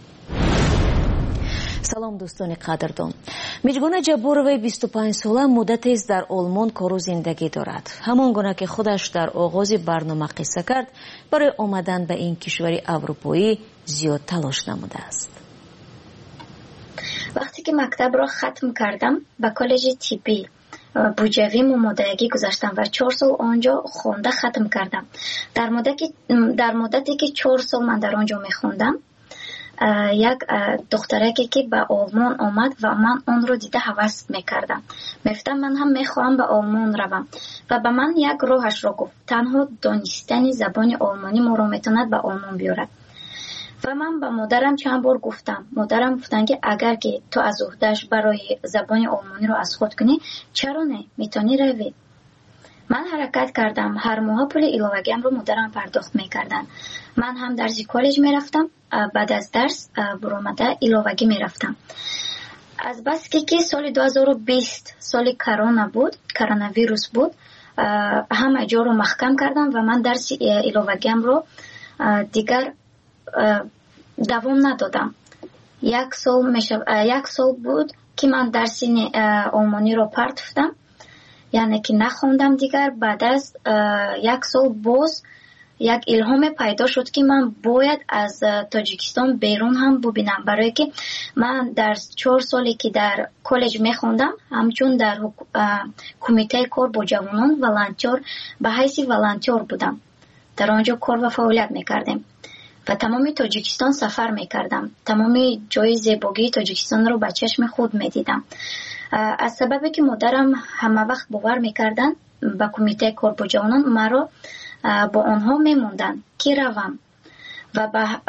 سلام دوستان قدردان. میجگونه جبوروی بیست و پنج ساله مدتی است در آلمان کار و زندگی دارد. همان گونه که خودش در آغاز برنامه قصه کرد، برای آمدن به این کشور اروپایی زیاد تلاش نموده است. وقتی که مکتب را ختم کردم به کالج طبی بوجوی ممادگی گذاشتم و چهار سال آنجا خونده ختم کردم. در مدتی در مدتی که چهار سال من در آنجا میخوندم، یک دخترکی که به آلمان آمد و من آن رو دیده هوس میکردم. میفتم من هم میخواهم به آلمان روم و به من یک راهش رو گفت. تنها دانستن زبان آلمانی ما رو میتوند به آلمان بیارد. و من به مادرم چند بار گفتم. مادرم گفتن که اگر که تو از عهده‌اش برای زبان آلمانی رو از خود کنی، چرا نه؟ میتونی روی. من حرکت کردم. هر ماه پول ایلاوگیم رو مادرم پرداخت میکردن. من هم درسی کالج میرفتم. بعد از درس برآمده ایلاوگی میرفتم. از بس که که سال دو هزار و بیست سال کرونا بود، کرونا ویروس بود، همه جا رو محکم کردم و من درس ایلاوگیم رو دیگر دوام ندادم. یک سال میشه یک سال بود که من درس آلمانی رو پرتفتم، یعنی که نخوندم دیگر. بعد از یک سال باز یک الهام پیدا شد که من باید از تاجیکستان بیرون هم ببینم، برای که من در چهار سالی که در کالج میخوندم همچون در کمیته کار با جوانان ولنتیر به حیث ولنتیر بودم. در آنجا کار و فعالیت میکردم و تمام تاجیکستان سفر میکردم. تمام جای زیبایی تاجیکستان رو به چشم خود میدیدم. از سببی که مادرم همه وقت باور میکردن به کمیته کار با جوانان، مرا با آنها میموندن که روم و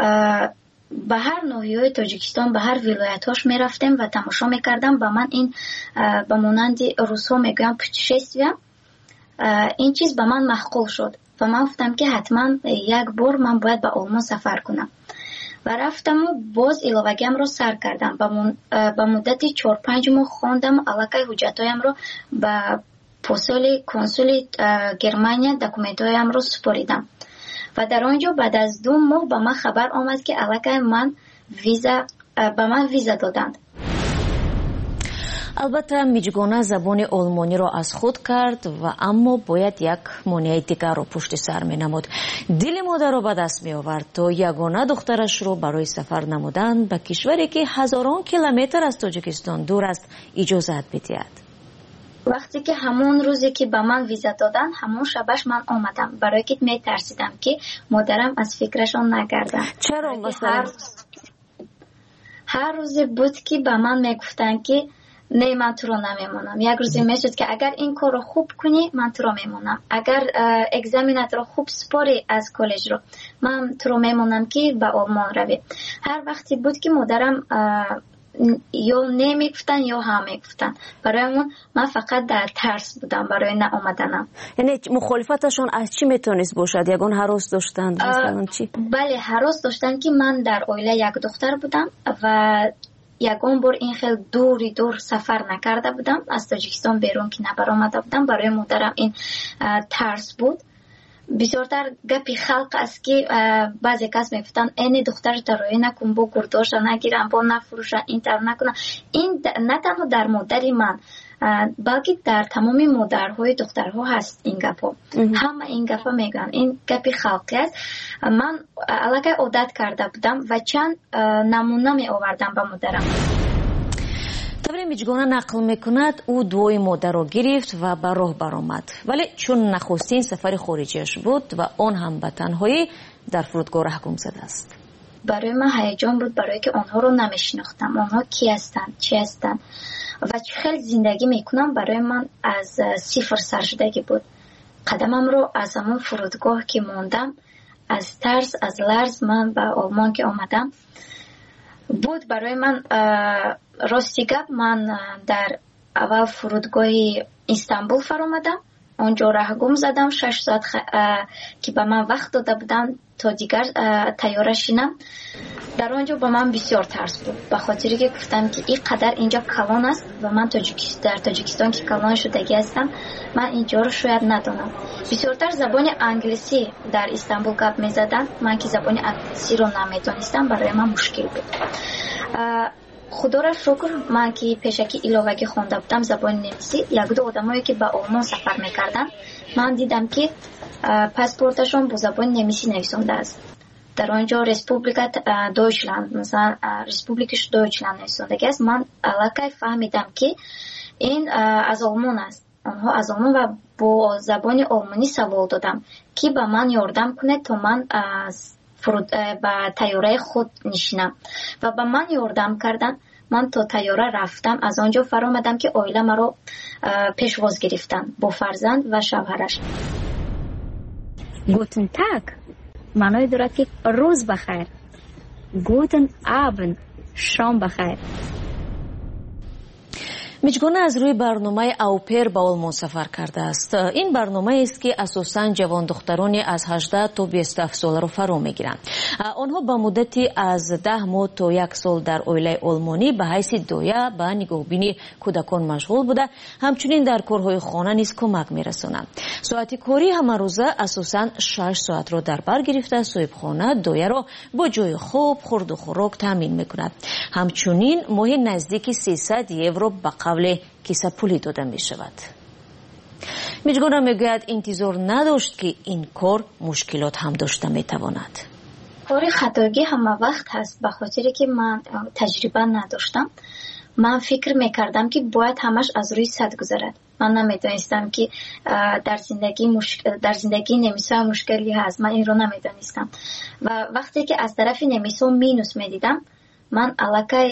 به هر ناحیه تاجیکستان به هر ولایت‌هاش میرفتم و تماشا میکردم. با من این به مانند روس‌ها میگن پوتشستویا، این چیز به من معقول شد و من گفتم که حتما یک بار من باید به آلمان سفر کنم و رفتم و باز ایلاوگیم رو سر کردم. به مدت چهار پنج ماه خواندم. الکی حجتایم رو به پستال کنسول گرمانیا دکومنتایم رو سپاریدم و در آنجا بعد از دو ماه به من خبر آمد که الکی من ویزا به من ویزا دادند. البته میجگانه زبان آلمانی را از خود کرد و اما باید یک مانع دیگر را پشت سر می نمود. دل مادر را به دست می آورد تا یگانه دخترش را برای سفر نمودن به کشوری که هزاران کیلومتر از تاجیکستان دور است اجازت بدهد. وقتی که همون روزی که به من ویزا دادن، همون شبش من آمدم، برای که می ترسیدم که مادرم از فکرشان نگردن. چرا مثلا؟ هر, هر روزی بود که به من می گفتن که نه من تو رو نمیمونم. یک روزی میشد که اگر این کار رو خوب کنی من تو رو میمونم، اگر اگزامینت رو خوب سپاری از کالج رو من تو رو میمونم که به آلمان روی. هر وقتی بود که مادرم یا نمیگفتن یا هم میگفتن، برای اون من فقط در ترس بودم برای نه آمدنم. یعنی مخالفتشون از چی میتونست باشد؟ یگان هراس داشتند مثلا چی؟ بله هراس داشتن که من در عائله یک دختر بودم و یگان بار این خیلی دوری دور سفر نکرده بودم، از تاجیکستان بیرون که نبر آمده بودم. برای مادرم این ترس بود. بسیارتر گپی خلق است که بعضی کس میفتن این دختر ترایی نکن، با گرداش نگیرن، با نفروشن، این تر نکنن. این نه تنها در مادر من балки дар тамоми модарҳои духтарҳо ҳаст ин гапҳо. Ҳама ин гапа мегӯянд. Ин гапи халқӣ аст. Ман аллакай одат карда будам ва чанд намуна меовардам ба модарам. табре миҷгона нақл мекунад ӯ дуои модарро гирифт ва ба роҳ баромад, вале чун нахустин сафари хориҷиаш буд ва он ҳам ба танҳоӣ дар фурудгоҳ раҳгум задааст. барои ман ҳаяҷон буд, барое ки онҳоро намешинохтам. Онҳо ки ҳастанд, чӣ ҳастанд ва чӣ хел зиндагӣ мекунам барои ман аз сифр саршудагӣ буд. қадамамро аз ҳамон фурудгоҳ ки мондам, аз тарс, аз ларз ман ба олмон ки омадам буд барои ман. Рости гап, ман дар аввал фурудгоҳи Истанбул фаромадам. онҷо раҳгум задам шаш соат ки ба ман вақт дода будам то дигар тайёра шинам. дар онҷо ба ман бисёр тарс буд, ба хотире ки гуфтам ки ин қадар инҷо калон аст ва ман дар Тоҷикистон ки калон шудагӣ ҳастам, ман инҷоро шояд надонам. бисёртар забони англисӣ дар Истанбул гап мезаданд. ман ки забони англисиро намедонистам, барои ман мушкил буд. худора шукр, ман ки пешакӣ иловагӣ хонда будам забони немисӣ, якду одамое ки ба олмон сафар мекарданд, ман дидам ки паспорташон бо забони немисӣ нависондааст. дар онҷо республика Дойчланд, масалан республикаш Дойчланд нависондагӣ аст. ман аллакай фаҳмидам ки ин аз олмон аст. онҳо аз олмон ва бо забони олмонӣ савол додам ки ба ман ёрдам кунед то ман ба тайёраи худ нишинам ва ба ман ёрдам карданд. ман то тайёра рафтам. аз онҷо фаромадам ки оила маро пешвоз гирифтанд бо фарзанд ва шавҳараш. Guten Tag маъное дорад ки рӯз бахайр. Guten Abend шом бахайр. миҷгона аз рӯи барномаи аупер ба олмон сафар кардааст. ин барномаест ки асосан ҷавондухтарони аз ҳаждаҳ то бисту ҳафт соларо фаро мегиранд. онҳо ба муддати аз даҳ моҳ то як сол дар оилаи олмонӣ ба ҳайси доя ба нигоҳбини кӯдакон машғул буда, ҳамчунин дар корҳои хона низ кӯмак мерасонанд. соати кори ҳамарӯза асосан шаш соатро дар бар гирифта, соҳибхона дояро бо ҷои хоб, хурду хӯрок таъмин мекунад. ҳамчунин моҳи наздики сисад евро ба қавли кисапулӣ дода мешавад. миҷгона мегӯяд интизор надошт ки ин кор мушкилот ҳам дошта метавонад. кори хатогӣ ҳама вақт ҳаст, ба хотире ки ман таҷриба надоштам. ман фикр мекардам ки бояд ҳамаш аз рӯи сад гузарад. ман намедонистам ки дар зиндагӣ дар зиндагии немисҳо мушкилӣ ҳаст. ман инро намедонистам ва вақте ки аз тарафи немисҳо минус медидам, ман аллакай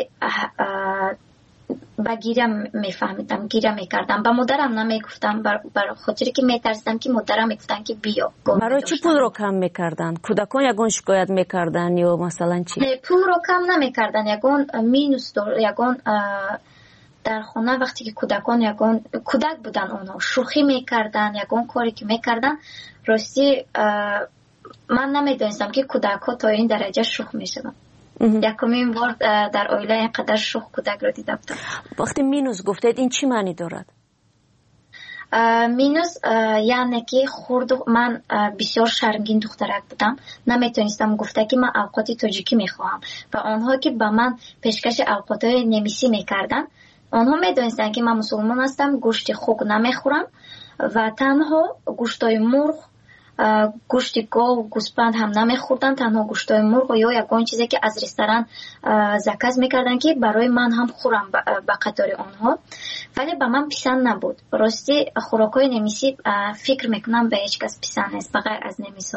ба гиря мефаҳмидам, гиря мекардам. ба модарам намегуфтам, бар хотире ки метарсидам ки модарам мегуфтан ки биё. барои чӣ пулро кам мекарданд? кӯдакон ягон шикоят мекарданд ё масалан чӣ? Не, пулро кам намекарданд. ягон минус ягон дар хона вақте ки кӯдакон ягон кӯдак буданд, онҳо шӯхӣ мекарданд, ягон коре ки мекарданд, рости ман намедонистам ки кӯдакҳо то ин дараҷа шӯх мешаванд. якумин бор дар оила инқадар шӯх кӯдакро дида будам. вақти минус гуфтед, ин чӣ маънӣ дорад? минус яъне ки хурду ман бисёр шармгин духтарак будам. наметонистам гуфта ки ман авқоти тоҷикӣ мехоҳам ва онҳо ки ба ман пешкаши авқотҳои немисӣ мекарданд, онҳо медонистанд ки ман мусулмон ҳастам, гӯшти хук намехӯрам ва танҳо гӯштои мурғ, гӯшти гов, гӯспанд ҳам намехӯрданд, танҳо гӯштои мурғ ё ягон чизе ки аз ресторан заказ мекарданд ки барои ман ҳам хӯрам ба қатори онҳо, вале ба ман писанд набуд. рости хӯрокҳои немисӣ фикр мекунам ба ҳеҷ кас писанд нест ба ғайр аз немисҳо.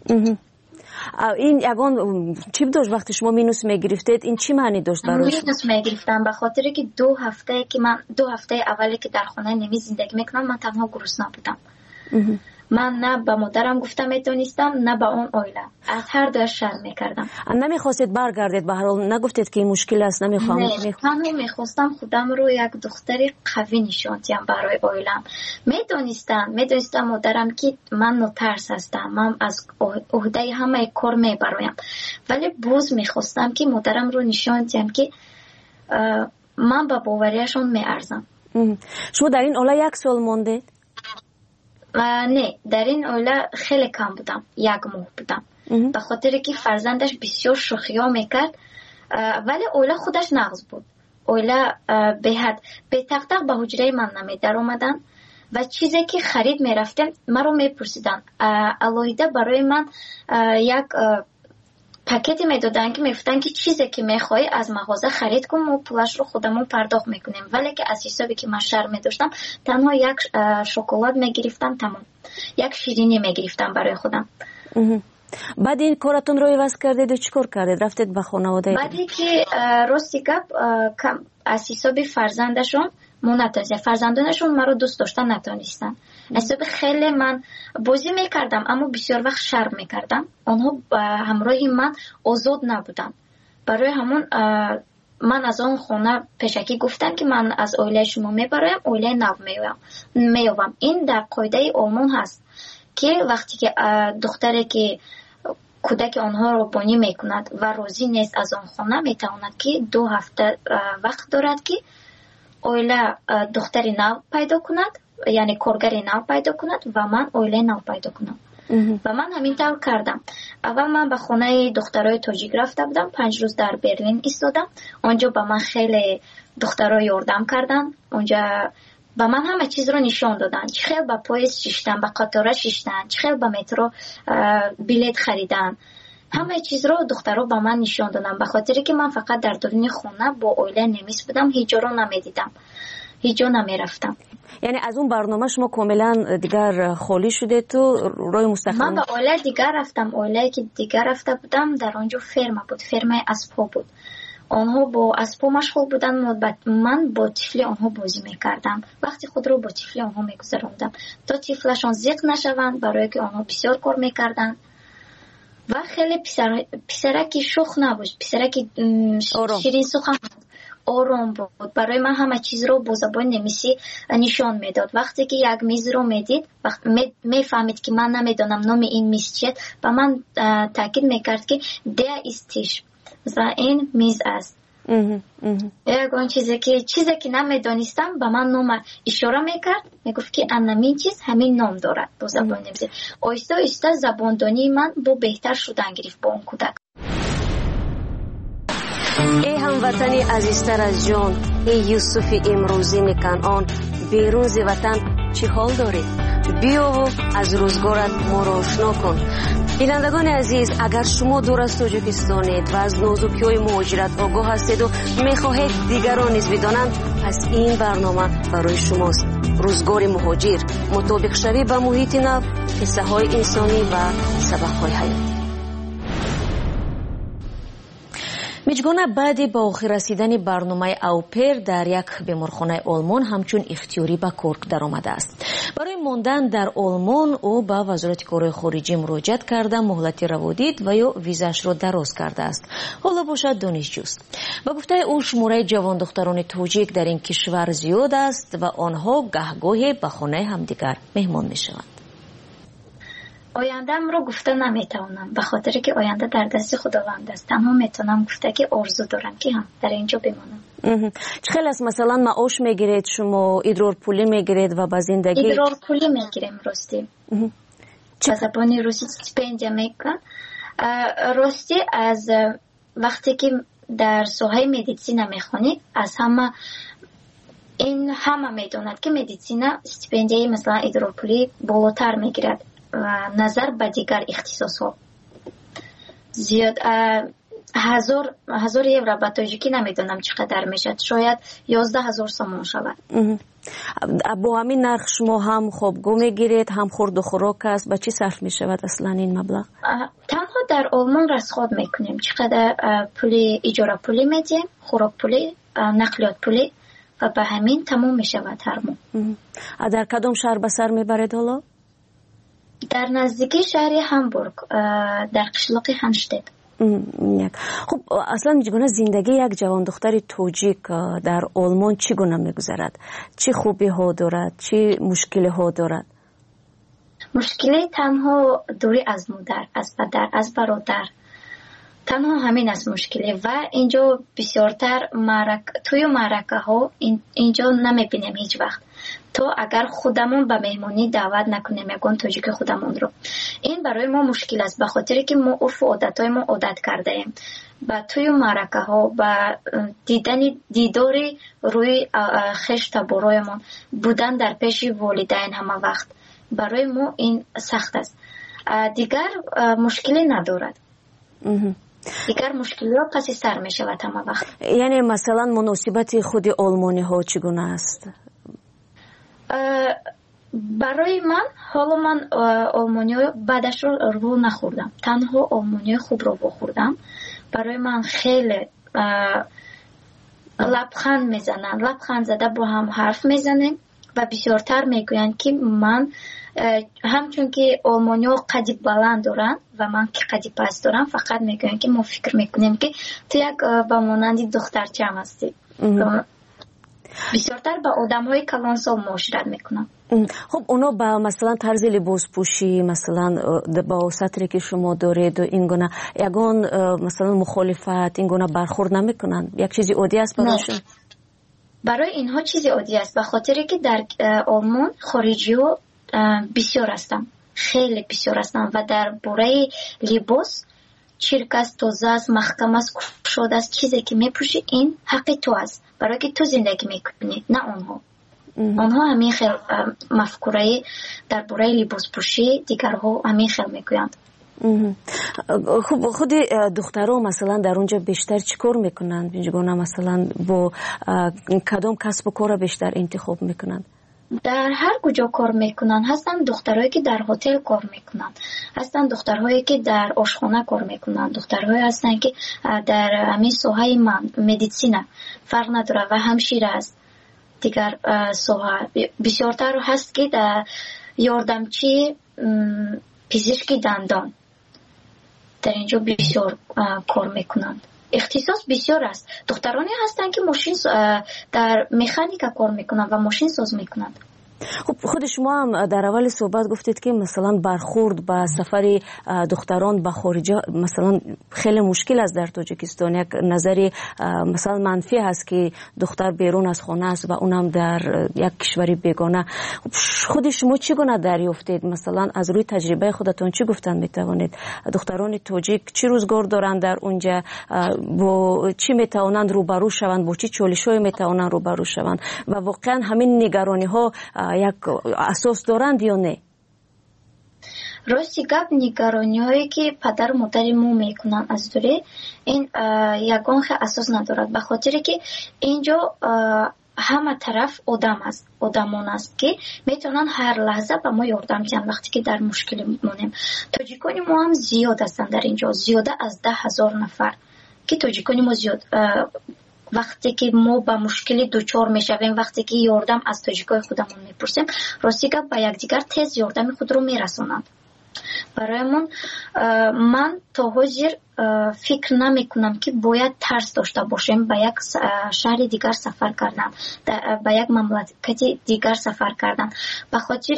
ин ягон чӣ дошт вақти шумо минус мегирифтед? ин чӣ маънӣ дошт барои шумо? минус мегирифтам ба хотире ки ду ҳафтае ки ман ду ҳафтаи аввале ки дар хонаи немис зиндагӣ мекунам, ман танҳо гурусна будам. ман на ба модарам гуфта метонистам, на ба он оила. аз ҳар дуяш шарм мекардам. намехостед баргардед? ба ҳар ҳол нагуфтед ки ин мушкил аст? намехоҳам. танҳо мехостам худамро як духтари қавӣ нишон диҳам барои оилам. медонистам медонистам модарам ки ман нотарс ҳастам, ман аз уҳдаи ҳамаи кор мебароям, вале боз мехостам ки модарамро нишон диҳам ки ман ба боварияшон меарзам. шумо дар ин оила як сол мондед? не, дар ин оила хеле кам будам, як моҳ будам. ба хотире ки фарзандаш бисёр шӯхиё мекард, вале оила худаш нағз буд. اویلا به حد به تقدق به حجره من نمیدر اومدن و چیزی که خرید میرفتم مرا میپرسیدن. الهیده برای من یک پاکتی میدادن که میگفتن که چیزی که میخوای از مغازه خرید کن و پولش رو خودمون پرداخت میکنیم. ولی که از حسابی که من شرم داشتم تنها یک شکلات میگرفتم، تمام یک شیرینی میگرفتم برای خودم. بعد این کارتون رو عوض کردید و چیکار کردید؟ رفتید به خانواده؟ بعدی که راستی گپ از حسابی فرزندشون منتظر فرزندانشون مرا دوست داشتن نتونستن. حساب خیلی من بازی میکردم اما بسیار وقت شرم میکردم. آنها همراه من آزاد نبودن. برای همون من از اون خونه پیشکی گفتم که من از اویله شما میبرایم، اویله نو میوام. این در قاعده آلمان هست که وقتی که دختری که کودک آنها رو بانی میکند و راضی نیست از آن خانه میتواند که دو هفته وقت دارد که اویله دختری نو پیدا کند، یعنی کارگری نو پیدا کند و من اویله نو پیدا کنم. و من همین طور کردم. اول من به خانه دخترای تاجیک رفته بودم، پنج روز در برلین ایستادم. اونجا به من خیلی دخترای یاردم کردن. اونجا به من همه چیز رو نشان دادن. چه خیلی به پاییز شیشتن، به قطاره شیشتن، چه خیلی به مترو بلیت خریدن. همه چیز رو دخترها به من نشان دادن. به خاطری که من فقط در درون خونه با اویله نمیس بودم، هیچ جا رو نمیدیدم، هیچ جا نمیرفتم. یعنی از اون برنامه شما کاملا دیگر خالی شده تو روی مستقیم؟ من به اویله دیگر رفتم. اویله که دیگر رفته بودم در اونجا فرما بود، فرمای اسبا بود. آنها با اسبا مشغول بودن، من با طفلی آنها بازی میکردم. وقتی خود رو با طفلی آنها میگذراندم تا طفلشان زیق نشوند، برای که آنها بسیار کار میکردن و خیلی پسر پسرکی شوخ نبود، پسرکی شیرین سخن آرام بود. برای من همه چیز رو با زبان نمیسی نشان میداد. وقتی که یک میز رو میدید، وقت میفهمید که من نمیدونم نام این میز چیه، و من تاکید میکرد که ده استیش مثلا این میز است. یکون چیزی که چیزی که نمیدونستم به من نام اشاره میکرد، میگفت که همین چیز همین نام دارد. با زبان نمیسی آیسته آیسته زباندانی من با بهتر شدن گرفت با اون کودک. ای هموطنی عزیزتر از جان، ای یوسف امروزی کنعان، بیرون ز وطن چی حال داری؟ بیا و از روزگارت ما را آشنا کن. بینندگان عزیز، اگر شما دور از تاجیکستانید و از نازکی‌های مهاجرت آگاه هستید و میخواهید دیگران نیز بدانند، پس این برنامه برای شماست. روزگار مهاجر، مطابق شوی به محیط نو، قصه های انسانی و سبق های حیاتی. میجگانه بعد به آخر رسیدن برنامه اوپر در یک بیمارخانه آلمان همچون اختیاری به کورک در آمده است. برای ماندن در آلمان او به وزارت کارهای خارجی مراجعت کرده، مهلت روادید و یا ویزاش را دراز کرده است. حالا باشد دانشجوست. به گفته او شماره جوان دختران تاجیک در این کشور زیاد است و آنها گهگاهی به خانه همدیگر مهمان میشوند. آینده‌ام رو گفته نمیتونم، به خاطر که آینده در دست خداوند است. تنها میتونم گفته که آرزو دارم که هم در اینجا بمانم. چه خیلی است مثلا معاش میگیرید شما، ادرار پولی میگیرید و به زندگی؟ ادرار پولی میگیریم راستی. به زبان روسی استیپندیا میگن. راستی از وقتی که در ساحه مدیسین میخونید، از همه این همه میدوند که مدیسین استیپندیای مثلا ادرار پولی بالاتر میگیرد و نظر به دیگر اختصاص ها. زیاد هزار هزار یورو به تاجیکی نمیدونم چقدر میشد، شاید یازده هزار سومون شود. با همین نرخ شما هم خوابگاه میگیرید، هم خورد و خوراک است، به چی صرف میشود اصلا این مبلغ؟ تنها در آلمان رصد میکنیم چقدر پولی اجاره پولی میدیم، خوراک پولی، نقلیات پولی و به همین تمام میشود هر ماه. در کدام شهر به سر میبرید حالا؟ در نزدیکی شهر هامبورگ، در قشلاق هانشتت. خب اصلا میگونه زندگی یک جوان دختر تاجیک در آلمان چگونه میگذرد؟ چه خوبی ها دارد؟ چه مشکلی ها دارد؟ مشکلی تنها دوری از مادر، از پدر، از برادر، تنها همین است مشکلی. و اینجا بسیارتر معرک توی معرکه ها این اینجا نمیبینیم هیچ وقت. تو اگر خودمون به مهمانی دعوت نکنیم یگان تاجیک خودمون رو. این برای ما مشکل است به خاطر که ما عرف و عادت‌های ما عادت کرده ایم با توی معرکه ها با دیدن دیداری روی خشت برایمان بودن در پیش والدین همه وقت برای ما این سخت است. دیگر مشکلی ندارد. دیگر مشکلی را پس سر می شود همه وقت. یعنی مثلا مناسبت خود آلمانی ها چگونه است؟ برای من حالا من آلمانی بعدش رو رو نخوردم، تنها آلمانی خوب رو بخوردم. برای من خیلی لبخند میزنن، لبخند زده با هم حرف میزنیم و بسیارتر میگویند که من همچون که آلمانی ها قدی بلند دارن و من که قدی پست دارم فقط میگویند که ما فکر میکنیم که تو یک با مانندی دخترچه هم هستی. بسیارتر با آدم های کلانسال معاشرت میکنم. خب اونا با مثلا طرز لباس پوشی مثلا با سطری که شما دارید و این گونه یگان مثلا مخالفت این گونه برخورد نمیکنن؟ یک چیزی عادی است برایشون؟ برای اینها چیزی عادی است به خاطر که در آلمان خارجی ها بسیار هستن، خیلی بسیار هستن و در باره لباس چرک است، تازه است، محکم است، شده است. چیزی که میپوشی این حق تو است برای که تو زندگی میکنی نه آنها. آنها همین خیلی مفکوره در باره لباس پوشی دیگرها همین خیلی میگویند. خب خود دخترها مثلا در اونجا بیشتر چیکار میکنند؟ بینجگونه مثلا با کدام کسب و کار بیشتر انتخاب میکنند؟ در هر کجا کار میکنن هستن دخترهایی که در هتل کار میکنن، هستن دخترهایی که در آشخانه کار میکنن، دخترهایی هستن که در همین ساحه من مدیسینه فرق نداره و همشیره است. دیگر ساحه بسیارتر هست که در یاردمچی پزشکی دندان در اینجا بسیار کار میکنند. اختصاص بسیار است. دخترانی هستند که ماشین در مکانیکا کار میکنند و ماشین ساز میکنند. خب خود شما هم در اول صحبت گفتید که مثلا برخورد با سفر دختران به خارج مثلا خیلی مشکل است در تاجیکستان. یک نظری مثلا منفی هست که دختر بیرون از خانه است و اونم در یک کشوری بیگانه. خود شما چی گونه دریافتید؟ مثلا از روی تجربه خودتون چی گفتن میتوانید؟ دختران تاجیک چی روزگار دارند در اونجا؟ با چی میتوانند روبرو شوند؟ با چی چالش‌هایی میتوانند روبرو شوند؟ و واقعا همین نگرانی ها یک اساس دارند یا نه؟ راستی گپ نگرانی هایی که پدر و مادر مو میکنن از دوره این یگان خیلی اساس ندارد به خاطر که اینجا همه طرف آدم است، آدمان است که میتونن هر لحظه به ما یاردم کنن وقتی که در مشکل میمونیم. تاجیکان ما هم زیاد هستن در اینجا، زیاده از ده هزار نفر که تاجیکان ما زیاد وقتی که ما با مشکلی دوچار میشویم، وقتی که یاردم از تاجیکای خودمون میپرسیم، راستی که با یکدیگر تیز یاردم خود رو میرسونند. برایمون من تا حاضر فکر نمیکنم که باید ترس داشته باشیم با یک شهر دیگر سفر کردن، با یک مملکت دیگر سفر کردن، به خاطر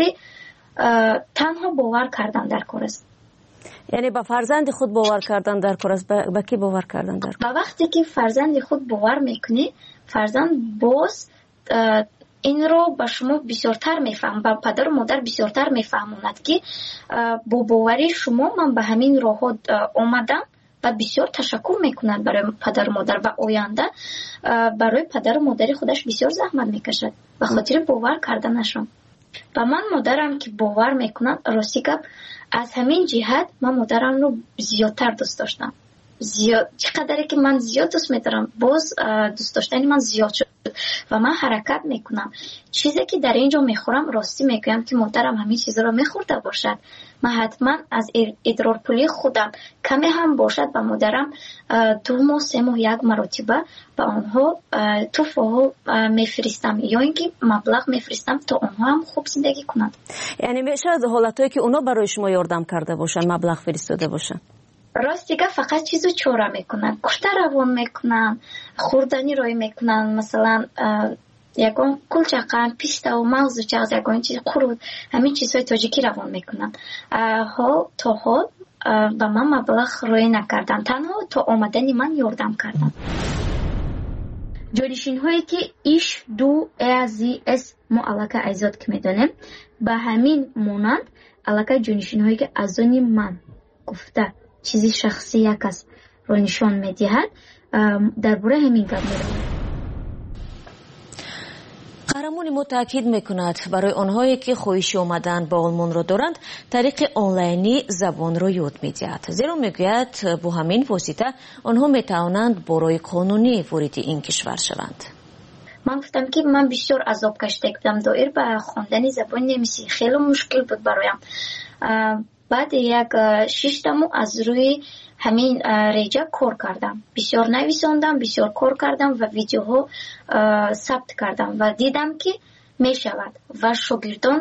تنها باور کردن در کار است. یعنی با فرزند خود باور کردن در کار است. با کی باور کردن در کار؟ با وقتی که فرزند خود باور میکنی، فرزند باز این رو به شما بسیارتر میفهم، با پدر و مادر بسیارتر میفهموند که با باوری شما من به همین راه آمدم و بسیار تشکر میکنند برای پدر و مادر و آینده برای پدر و مادر خودش بسیار زحمت میکشد به خاطر باور کردنشون. و من مادرم که باور میکنم، راستی که از همین جهت من مادرم رو زیادتر دوست داشتم. زیاد چقدر که من زیاد دوست میدارم، باز دوست داشتنی من زیاد شد و من حرکت میکنم. چیزی که در اینجا میخورم راستی میگم که مادرم همین چیزا رو میخورده باشد، من حتما از ادرار پولی خودم کمی هم باشد با مادرم دو ماه سه ماه یک مرتبه به آنها تحفه میفرستم یا اینکه مبلغ میفرستم تا آنها هم خوب زندگی کنند. یعنی میشه از حالتایی که اونا برای شما یاردم کرده باشن مبلغ فرستاده باشن؟ راستی که فقط چیزو چوره میکنن، کشته روان میکنن، خوردنی روی میکنن، مثلا یکان کلچقن، پیستا و مغز و چغز یکان چیز خورد، همین چیزهای تاجیکی روان میکنن. ها تا حال به من مبلغ روی نکردن، تنها تا آمدنی من یاردم کردن. ҷонишинҳое ки иш ду ази эс мо аллакай айзод ки медонем ба ҳамин монанд аллакай ҷонишинҳое ки аз они ман гуфта чизи шахси як касро нишон медиҳад дар бораи ҳамин гап меравад. қаҳрамони мо таъкид мекунад барои онҳое ки хоҳиши омадан ба олмонро доранд тариқи онлайнӣ забонро ёд медиҳад, зеро мегӯяд бо ҳамин восита онҳо метавонанд бо роҳи қонунӣ вориди ин кишвар шаванд. ман гуфтам ки ман бисёр азоб кашида будам доир ба хондани забони немисӣ хеле мушкил буд бароям. баъди як шиштаму аз рӯи ҳамин реҷа кор кардам, бисёр нависондам, бисёр кор кардам ва видеоҳо сабт кардам ва дидам ки мешавад ва шогирдон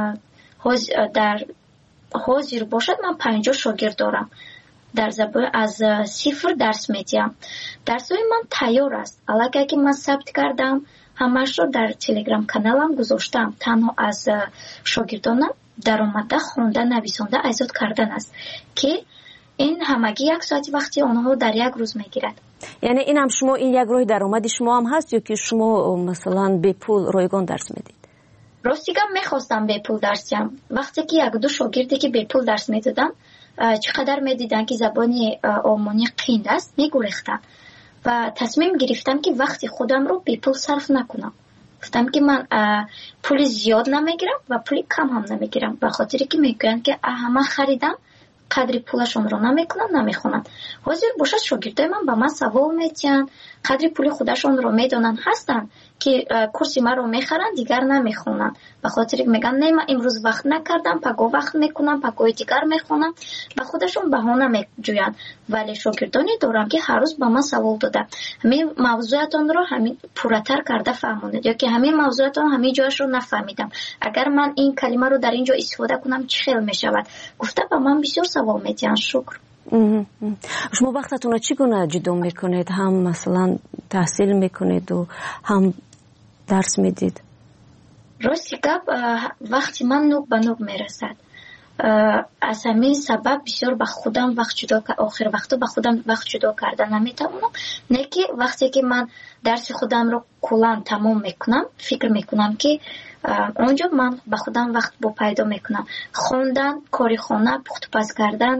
дар ҳозир бошад. ман панҷоҳ шогирд дорам, дар забон аз сифр дарс медиҳам. дарсҳои ман тайёр аст, аллакай ки ман сабт кардам, ҳамаашро дар телеграм каналам гузоштам. танҳо аз шогирдонам даромада хонда нависонда айзод кардан аст ки ин ҳамагӣ як соати вақти онҳо дар як рӯз мегирад. яъне ин ҳам шумо ин як роҳи даромади шумо ҳам ҳаст ё ки шумо масалан бепул ройгон дарс медиҳед? рости гап мехостам бепул дарс диҳам. вақте ки як ду шогирде ки бепул дарс медодам чӣ қадар медиданд ки забони олмонӣ қиин аст, мегурехтанд ва тасмим гирифтам ки вақти худамро бепул сарф накунам. гуфтам ки ман пули зиёд намегирам ва пули кам ҳам намегирам, ба хотире ки мегӯянд ки ҳама харидам қадри пулашонро намекунанд, намехонанд. ҳозир бошад шогирдои ман ба ман савол метиҳанд, қадри пули худашонро медонанд, ҳастанд ки курси маро мехаранд, дигар намехонанд, ба хотире мегӯянд не ман имрӯз вақт накардам, паго вақт мекунам, пагои дигар мехонам, ба худашон баҳона меҷӯянд. вале шогирдоне дорам ки ҳар рӯз ба ман савол дода ҳамин мавзӯатонро ҳамин пурратар карда фаҳмонед ё ки ҳамин мавзӯатон ҳамин ҷояшро нафаҳмидам, агар ман ин калимаро дар ин ҷо истифода кунам чӣ хел мешавад, гуфта ба ман бисёр савол метиҳанд. шукр. шумо вақтатонро чӣ гуна ҷудо мекунед? ҳам масалан таҳсил мекунеду ҳам дарс медид? рости гап вақти ман нук ба нук мерасад. аз ҳамин сабаб бисёр ба худам вақт ҷудо охир вақто ба худам вақт ҷудо карда наметавонам. не ки вақте ки ман дарси худамро куллан тамом мекунам фикр мекунам ки онҷо ман ба худам вақт бо пайдо мекунам. хондан, кори хона, пухтупаз кардан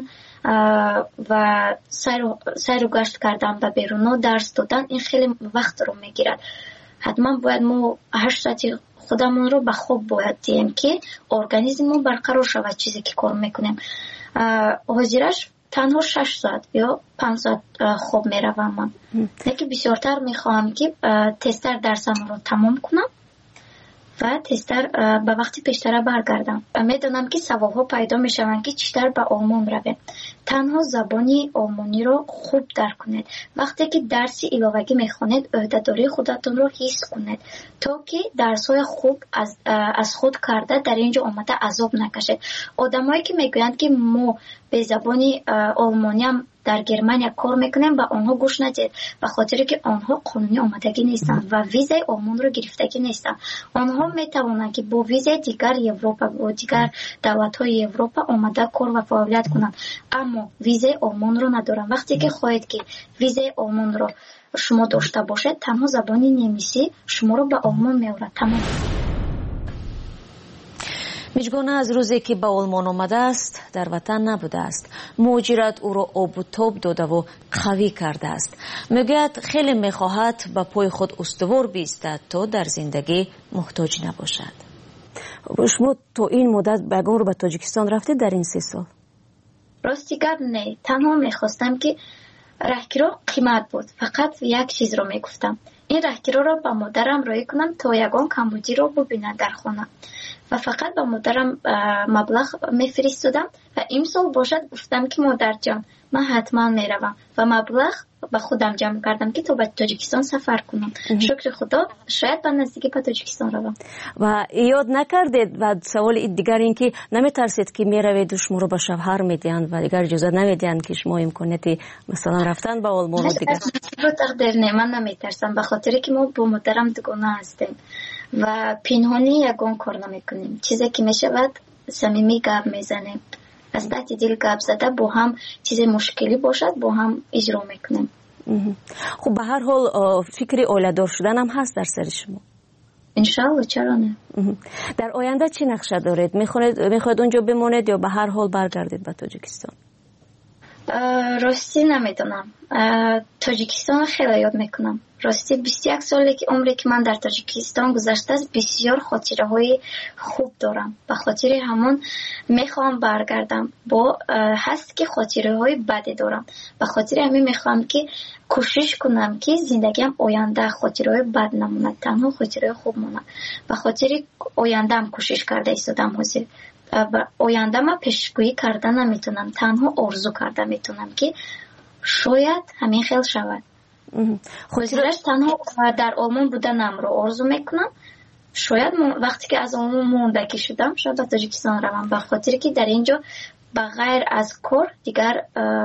ва сайру гашт кардан ба беруно, дарс додан ин хеле вақтро мегирад. ҳатман бояд мо ҳашт соати худамонро ба хоб бояд диҳем ки организммо барқарор шавад чизе ки кор мекунем. ҳозираш танҳо шаш соат ё панҷ соат хоб меравам ман. неки бисёртар мехоҳам ки тезтар дарсамро тамом кунам ва тезтар ба вақти пештара баргардам. медонам ки саволҳо пайдо мешаванд ки читар ба олмон равем. танҳо забони олмониро хуб дарк кунед. вақте ки дарси иловагӣ мехонед ӯҳдадории худатонро ҳис кунед, то ки дарсҳои хуб аз, аз худ карда дар ин ҷо омада азоб накашед. одамое ки мегӯянд ки мо бе забони олмониам дар Германия кор мекунем, ба онҳо гӯш надиҳед, ба хотире ки онҳо қонунӣ омадагӣ нестанд ва визаи олмонро гирифтагӣ нестанд. онҳо метавонанд ки бо визаи дигар Европа, бо дигар давлатҳои Европа омада кор ва фаъолият кунанд, аммо визаи олмонро надоранд. вақте ки хоҳед ки визаи олмонро шумо дошта бошед, танҳо забони немисӣ шуморо ба олмон меорад. тамом. миҷгона аз рӯзе ки ба олмон омадааст дар ватан набудааст. муҳоҷират ӯро обу тоб додаву қавӣ кардааст. мегӯяд хеле мехоҳад ба пои худ устувор биистад то дар зиндагӣ муҳтоҷ набошад. шумо то ин муддат ягон рӯ ба тоҷикистон рафтед дар ин се сол? рости гап не, танҳо мехостам ки раҳгиро қимат буд. фақат як чизро мегуфтам, ин раҳгироро ба модарам роӣ кунам то ягон камбудиро бубинад дар хона ва фақат ба модарам маблағ мефиристодам ва имсол бошад гуфтам ки модарҷон ман ҳатман меравам ва маблағ ба худам ҷамъ кардам ки то ба тоҷикистон сафар кунам. шукри худо, шояд ба наздикӣ ба тоҷикистон равам. ва ёд накардед ва саволи дигар ин ки наметарсед ки мераведу шуморо ба шавҳар медиҳанд ва дигар иҷозат намедиҳанд ки шумо имконияти масалан рафтан ба олмону дигар? тақдир не, ман наметарсам, ба хотире ки мо бо модарам дугона ҳастем ва пинҳонӣ ягон кор намекунем. чизе ки мешавад самимӣ гап мезанем, аз таҳти дил гап зада бо ҳам чизе мушкилӣ бошад бо ҳам иҷро мекунем. خب به هر حال فکر اولادار شدن هم هست در سر شما؟ انشالله، چرا نه. در آینده چی نقشه دارید؟ میخواید اونجا بمونید یا به هر حال برگردید به تاجیکستان؟ راستی نمیدونم. تاجیکستان خیلی یاد میکنم. راستی بیست و یک سالی که عمری که من در تاجیکستان گذشته است، بسیار خاطره های خوب دارم. به خاطر همون میخوام برگردم. با هست که خاطره های بدی دارم. به خاطر همین میخوام که کوشش کنم که زندگیم آینده خاطره های بد نمونه، تنها خاطره خوب مونه. به خاطر آینده هم کوشش کرده ایستادم حاضر. آینده ما پیشگویی کرده نمیتونم، تنها آرزو کرده میتونم که شاید همین خیلی شود. خودش تنها در آلمان بودنم رو آرزو میکنم. شاید وقتی که از آلمان موندگی شدم شاید به تاجیکستان روم، به خاطر که در اینجا بغیر از کار دیگر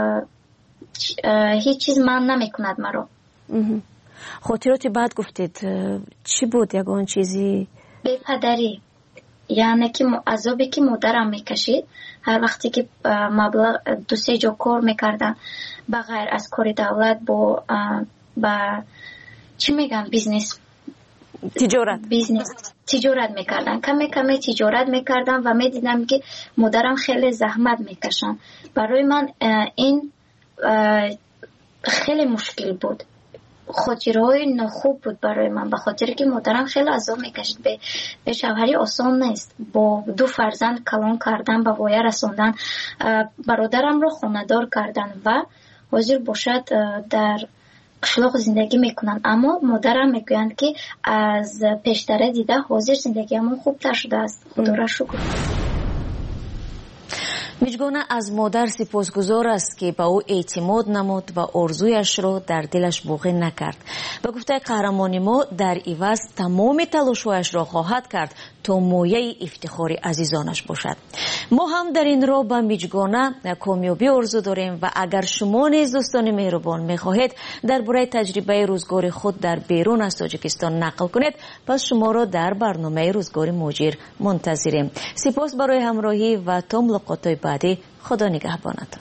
هیچ چیز من نمیکند مرا. خاطراتی بعد گفتید چی بود یگان چیزی؟ بی‌پدری، یعنی که عذابی که مادرم میکشید هر وقتی که مبلغ دو سه جا کار میکردم بغیر از کار دولت با با چی میگم بیزنس تجارت بیزنس تجارت میکردم، کمی کمی تجارت میکردم و میدیدم که مادرم خیلی زحمت میکشن. برای من این خیلی مشکل بود، خاطرهای نخوب بود برای من، به خاطر که مادرم خیلی عذاب میکشید. به, به شوهری آسان نیست، با دو فرزند کلان کردن، به وایه رساندن، برادرم رو خانه‌دار کردن و حاضر باشد در قشلاق زندگی میکنن. اما مادرم میگویند که از پیشتره دیده حاضر زندگی همون خوب تر شده است. خدا را شکر. میجگانه از مادر سپاسگزار است که به او اعتماد نمود و آرزویش را در دلش باقی نکرد. به گفته قهرمان ما در عوض تمام تلاش‌هایش را خواهد کرد تا مایه افتخار عزیزانش باشد. ما هم در این راه به میجگانه کامیابی آرزو داریم و اگر شما نیز دوستان مهربان میخواهید درباره تجربه روزگار خود در بیرون از تاجیکستان نقل کنید، پس شما را در برنامه روزگار مهاجر منتظریم. سپاس برای همراهی و تا ملاقات بعدی. خدا نگهبانتان.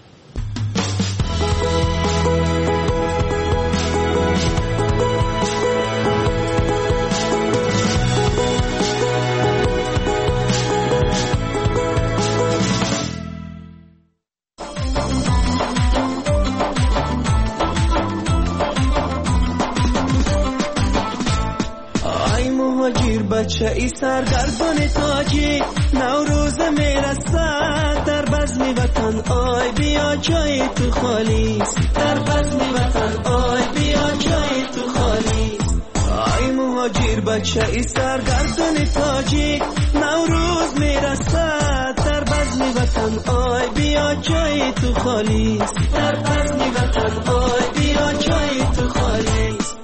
بچه ای سرگردان تاجی نوروز میرسد در بزم وطن، آی بیا جای تو خالیست در بزم وطن، آی بیا جای تو خالیست. آی مهاجر بچه ای سرگردان تاجی نوروز میرسد در بزم وطن، آی بیا جای تو خالیست در بزم وطن، آی بیا جای تو خالیست.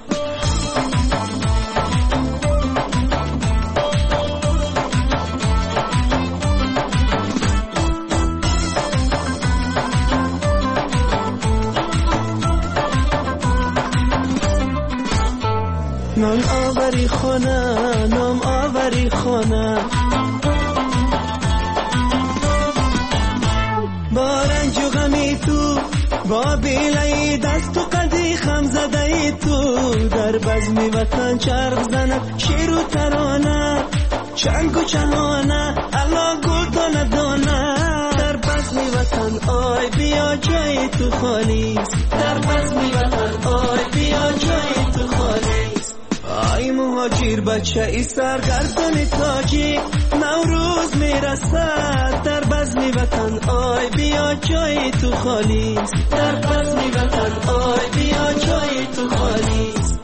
نام آوری خانه، نام آوری خانه، با رنج و غمی تو، با بیلای دست و قدی خم زده تو، در بزم وطن چرخ زند شیر و ترانه، چنگ و چهانه الله گل دانه دانه، در بزم وطن آی بیا جای تو خالیست در بزم وطن، آی بیا جای تو خالیست. آی مهاجر بچه ای سرگردان تاجی نوروز میرسد در بزم وطن، آی بیا جای تو خالیست در بزم وطن، آی بیا جای تو خالیست.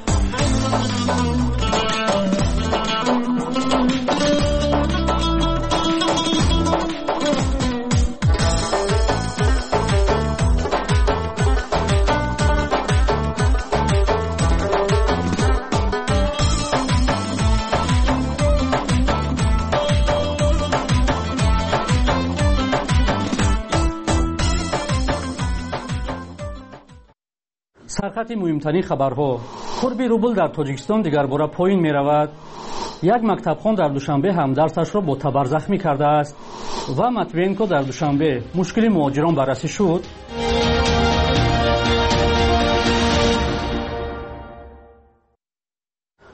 سرخط مهمترین خبرها: قرب روبل در تاجیکستان دیگر باره پایین می رود. یک مکتبخوان در دوشنبه هم درسش را با تبر زخمی کرده است و متوینکو در دوشنبه مشکل مهاجران بررسی شد.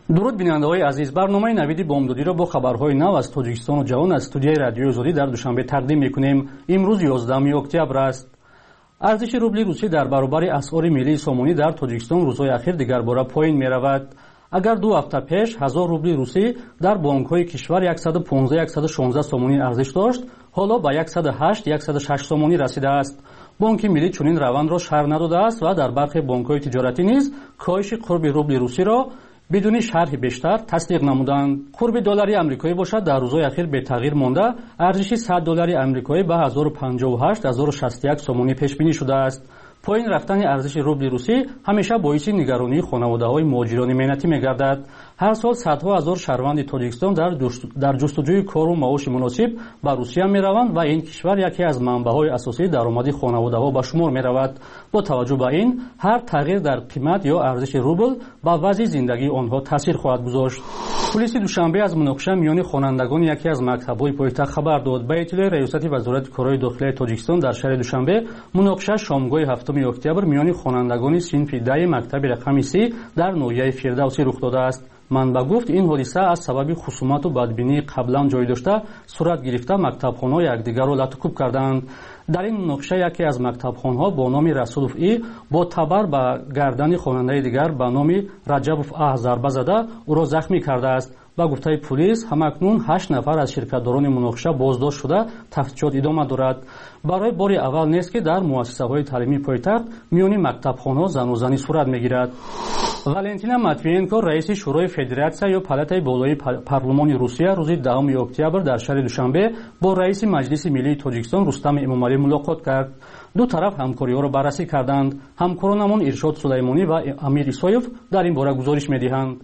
درود بیننده‌های عزیز، برنامه نوید بامدادی را با خبرهای نو از تاجیکستان و جهان از استودیوی رادیوی آزادی در دوشنبه تقدیم می‌کنیم. امروز یازدهم اکتبر است. ارزش روبل روسی در برابر اسعار ملی سامانی در تاجیکستان روزهای اخیر دیگر باره پایین می‌رود. اگر دو هفته پیش هزار روبل روسی در بانک‌های کشور صد و پانزده صد و شانزده سامانی ارزش داشت، حالا به صد و هشت صد و شش سامانی رسیده است. بانک ملی چنین روند را شرح نداده است و در برخی بانک‌های تجارتی نیز کاهش قرب روبل روسی را بدون شرح بیشتر تصدیق نمودند. قرب دلاری آمریکایی باشد در روزهای اخیر به تغییر مانده، ارزش صد دلار آمریکایی به هزار و پنجاه و هشت هزار و شصت و یک سامانی پیش بینی شده است. پایین رفتن ارزش روبل روسی همیشه باعث نگرانی خانواده‌های مهاجران مهنتی می‌گردد. هر سال صدها هزار شهروند تاجیکستان در در جستجوی کار و معاش مناسب به روسیه می‌روند و این کشور یکی از منبع‌های اساسی درآمد خانواده‌ها به شمار می‌رود. با توجه به این، هر تغییر در قیمت یا ارزش روبل به وضع زندگی آنها تاثیر خواهد گذاشت. پلیس دوشنبه از مناقشه میان خوانندگان یکی از مکتب‌های پایتخت خبر داد. به اطلاع ریاست وزارت کارهای داخلی تاجیکستان در شهر دوشنبه مناقشه شامگاه هفتم اکتبر میان خوانندگان صنف ده مکتب رقم سه در ناحیه فردوسی رخ داده است. منبع گفت این حادثه از سبب خصومت و بدبینی قبلا جای داشته صورت گرفته مکتبخانه‌ها یکدیگر را لطکوب کردند. در این مناقشه یکی از مکتبخانه‌ها با نام رسولوف ای با تبر به گردن خواننده دیگر به نام رجبوف اه ضربه زده او را زخمی کرده است. با گفته پلیس همکنون هشت نفر از شرکت‌داران مناقشه بازداشت شده تفتیشات ادامه دارد. برای بار اول نیست که در مؤسسه‌های تعلیمی پایتخت میان مکتبخانه‌ها زن و زنی صورت می‌گیرد. والنتینا ماتوینکو رئیس شورای فدراسیا یا پالاتای بالای پارلمان روسیه روز دهم اکتبر در شهر دوشنبه با رئیس مجلس ملی تاجیکستان رستم امامعلی ملاقات کرد. دو طرف همکاری‌ها را بررسی کردند. همکارانمان ارشاد سلیمانی و امیر ایسایف در این باره گزارش می‌دهند.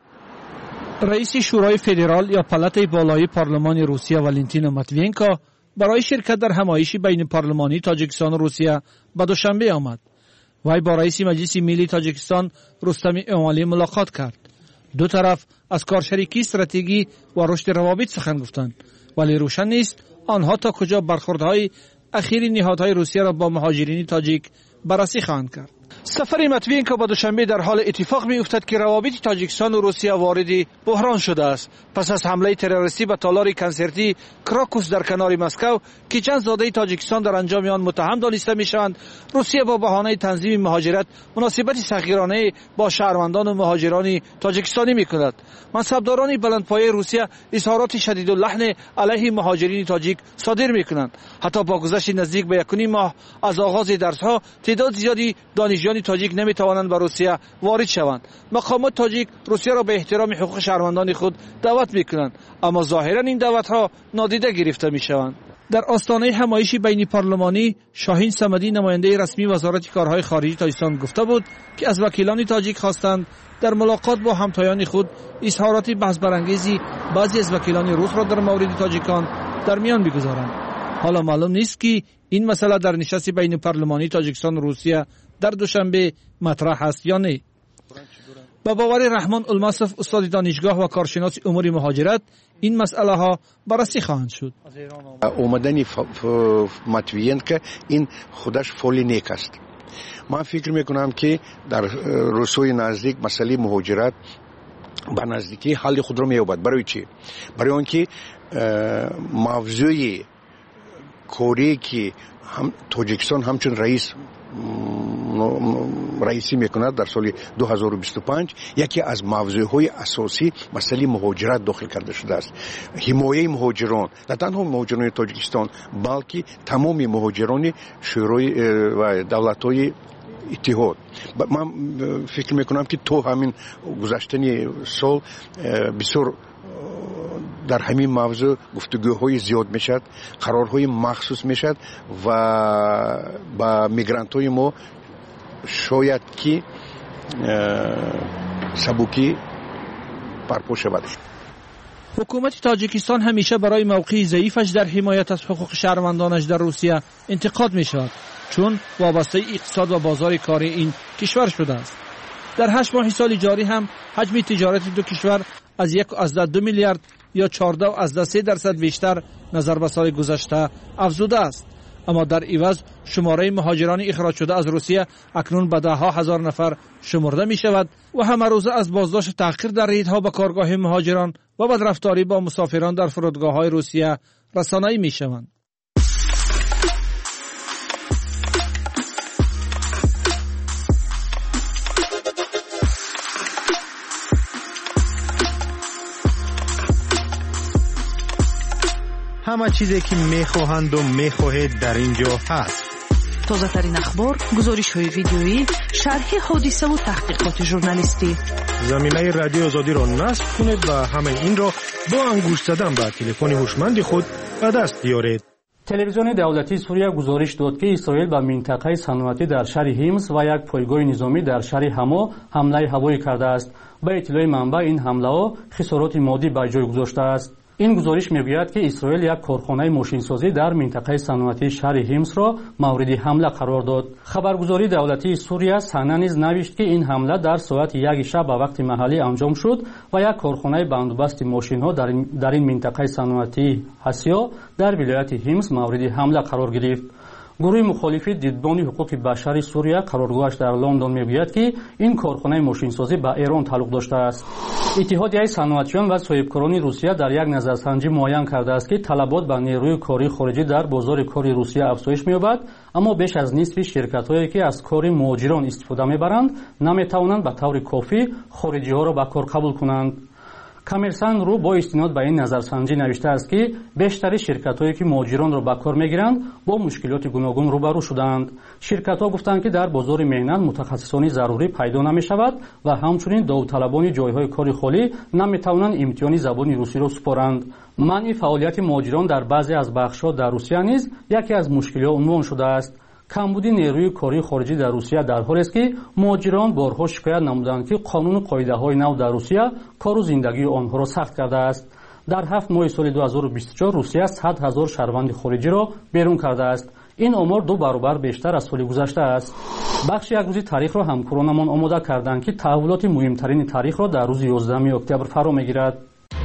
رئیس شورای فدرال یا پالاتای بالای پارلمان روسیه والنتینا ماتوینکو برای شرکت در همایشی بین پارلمانی تاجیکستان و روسیه به دوشنبه آمد. وی با رئیس مجلس ملی تاجیکستان رستم امامعلی ملاقات کرد. دو طرف از کارشریکی استراتژی و رشد روابط سخن گفتند، ولی روشن نیست آنها تا کجا برخوردهای اخیر نهادهای روسیه را با مهاجرین تاجیک بررسی خواهند کرد. سفر ماتوینکو به دوشنبه در حال اتفاق می‌افتد که روابط تاجیکستان و روسیه وارد بحران شده است پس از حمله تروریستی به تالار کنسرتی کراکوس در کنار مسکو که چند زاده تاجیکستان در انجام آن متهم دانسته می‌شوند. روسیه با بهانه تنظیم مهاجرت مناسبت صغیرانه با شهروندان و مهاجران تاجیکستانی می‌کند. منصبداران بلندپایه روسیه اظهارات شدید و لحن علیه مهاجرین تاجیک صادر می‌کنند. حتی با گذشت نزدیک به یک ماه از آغاز درس‌ها تعداد زیادی دانشجویان تاجیک نمی‌توانند به روسیه وارد شوند. مقامات تاجیک روسیه را به احترام حقوق شهروندان خود دعوت می‌کنند، اما ظاهراً این دعوت‌ها نادیده گرفته می‌شوند. در آستانه همایشی بین پارلمانی شاهین صمدی نماینده رسمی وزارت کارهای خارجی تاجیکستان گفته بود که از وکیلان تاجیک خواستند در ملاقات با همتایان خود اظهارات بحث برانگیزی بعضی از وکیلان روس را در مورد تاجیکان در میان بگذارند. حالا معلوم نیست که این مسئله در نشست بین پارلمانی تاجیکستان و روسیه در دوشنبه مطرح است یا نه. با باور رحمان المصرف استاد دانشگاه و کارشناس امور مهاجرت این مسئله ها بررسی خواهند شد. اومدن ماتوینکو این خودش فولی نیک است. من فکر میکنم که در روسیه نزدیک مسئله مهاجرت به نزدیکی حل خود را مییابد. برای چی؟ برای آنکه موضوع کاری که هم تاجیکستان همچون رئیس رئیسی میکند در سال دو هزار و بیست و پنج یکی از موضوعهای اساسی مسئله مهاجرت داخل کرده شده است. حمایه مهاجران، نه تنها مهاجران تاجیکستان بلکه تمام مهاجران شورای و دولت‌های اتحاد. من فکر میکنم که تو همین گذشتن سال بسیار در همین موضوع گفتگوهای زیاد میشد، قرارهای مخصوص میشد و با میگرانت‌های ما شاید که سبکی برپا شود. حکومت تاجیکستان همیشه برای موقع ضعیفش در حمایت از حقوق شهروندانش در روسیه انتقاد می شود، چون وابسته اقتصاد و بازار کاری این کشور شده است. در هشت ماه سال جاری هم حجم تجارت دو کشور از یک از دو میلیارد یا چهارده از سه درصد بیشتر نظر به سال گذشته افزوده است. اما در عوض شماره مهاجران اخراج شده از روسیه اکنون به ده ها هزار نفر شمرده می شود و همه روزه از بازداشت تأخیر در ریدها به کارگاه مهاجران و بدرفتاری با مسافران در فرودگاه های روسیه رسانه‌ای می شوند. همه چیزی که میخواهند و میخواهید در اینجا هست. تازه ترین اخبار، گزارش های ویدیویی، شرح حادثه و تحقیقات ژورنالیستی. زمینه رادیو آزادی را نصب کنید و همه این را با انگشت زدن به تلفن هوشمند خود به دست بیارید. تلویزیون دولتی سوریه گزارش داد که اسرائیل به منطقه صنعتی در شهر هیمز و یک پایگاه نظامی در شهر حما حمله هوایی کرده است. به اطلاع منبع این حمله ها خسارات مادی به جای گذاشته است. این گزارش میگوید که اسرائیل یک کارخانه ماشینسازی در منطقه صنعتی شهر هیمز را مورد حمله قرار داد. خبرگزاری دولتی سوریه سنا نیز نوشت که این حمله در ساعت یک شب به وقت محلی انجام شد و یک کارخانه بندوبست ماشین‌ها در این در این منطقه صنعتی حسیا در ولایت هیمز مورد حمله قرار گرفت. گروه مخالفی دیدبانی حقوق بشری سوریه قرارگاهش در لندن میگوید که این کارخانه ماشینسازی به ایران تعلق داشته است. اتحادیه صنعتیان و صاحبکاران روسیه در یک نظرسنجی معین کرده است که طلبات به نیروی کاری خارجی در بازار کار روسیه افزایش می‌یابد، اما بیش از نصف شرکت‌هایی که از کار مهاجران استفاده می‌برند نمی‌توانند به طور کافی خارجی‌ها را به کار قبول کنند. کامرسان رو با استناد به این نظرسنجی نوشته است که بیشتر شرکت‌هایی که مهاجران را به کار می‌گیرند با مشکلات گوناگون روبرو شدند. شرکت‌ها گفتند که در بازار مهنت متخصصان ضروری پیدا نمی‌شود و همچنین داوطلبان جای‌های کار خالی نمی‌توانند امتحان زبان روسی را سپارند. منع فعالیت مهاجران در بعضی از بخش‌ها در روسیه نیز یکی از مشکلات عنوان شده است. کمبود نیروی کاری خارجی در روسیه در حالی است که مهاجران بارها شکایت نمودند که قانون و قاعده‌های نو در روسیه کار و زندگی آنها را سخت کرده است. در هفت ماه سال دو هزار و بیست و چهار روسیه صد هزار شهروند خارجی را بیرون کرده است. این آمار دو برابر بیشتر از سال گذشته است. بخش یک روزی تاریخ را همکارانمان آماده کردند که تحولات مهمترین تاریخ را در روز یازدهم اکتبر فرا می‌گیرد.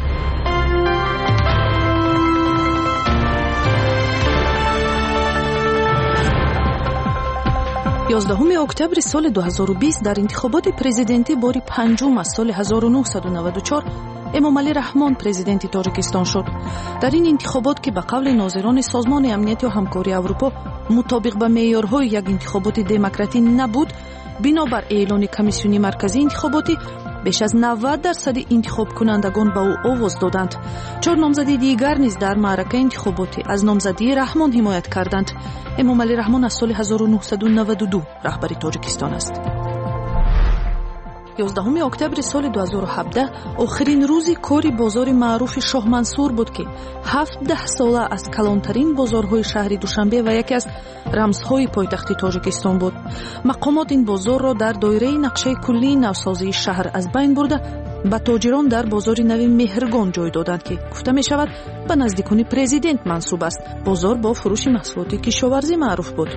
یازدهم اکتبر سال دو هزار و بیست در انتخابات پرزیدنتی باری پنجم از سال هزار و نهصد و نود و چهار امامعلی رحمان پرزیدنت تاجیکستان شد. در این انتخابات که به قول ناظران سازمان امنیت و همکاری اروپا مطابق به معیارهای یک انتخابات دموکراتی نبود، بنابر اعلان کمیسیون مرکزی انتخاباتی بیش از نود درصد انتخاب کنندگان به او آواز دادند. چهار نامزدی دیگر نیز در معرکه انتخاباتی از نامزدی رحمان حمایت کردند. امامعلی رحمان از سال هزار و نهصد و نود و دو رهبر تاجیکستان است. یازدهم اکتبر سال دو هزار و هفده آخرین روزی کاری بازار معروف شاه منصور بود که هفده ساله از کلانترین بازارهای شهر دوشنبه و یکی از رمزهای پایتخت تاجیکستان بود. مقامات این بازار را در دایره نقشه کلی نوسازی شهر از بین برده به تاجران در بازار نوی مهرگان جای دادند که گفته می شود به نزدیکان پرزیدنت منسوب است. بازار با فروش محصولات کشاورزی معروف بود.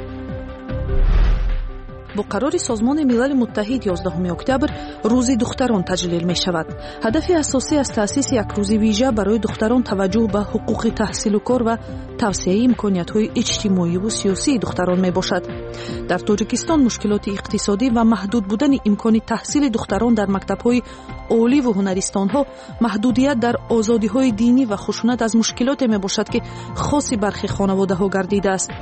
با قرار سازمان ملل متحد یازدهم اکتبر روز دختران تجلیل می شود. هدف اساسی از تأسیس یک روز ویژه برای دختران توجه به حقوق تحصیل و کار و توسعه امکانیت‌های اجتماعی و سیاسی دختران می باشد. در تاجیکستان مشکلات اقتصادی و محدود بودن امکان تحصیل دختران در مکتب‌های عالی و هنرستان‌ها، محدودیت در آزادی‌های دینی و خشونت از مشکلات می باشد که خاص برخی خانواده‌ها گردیده است.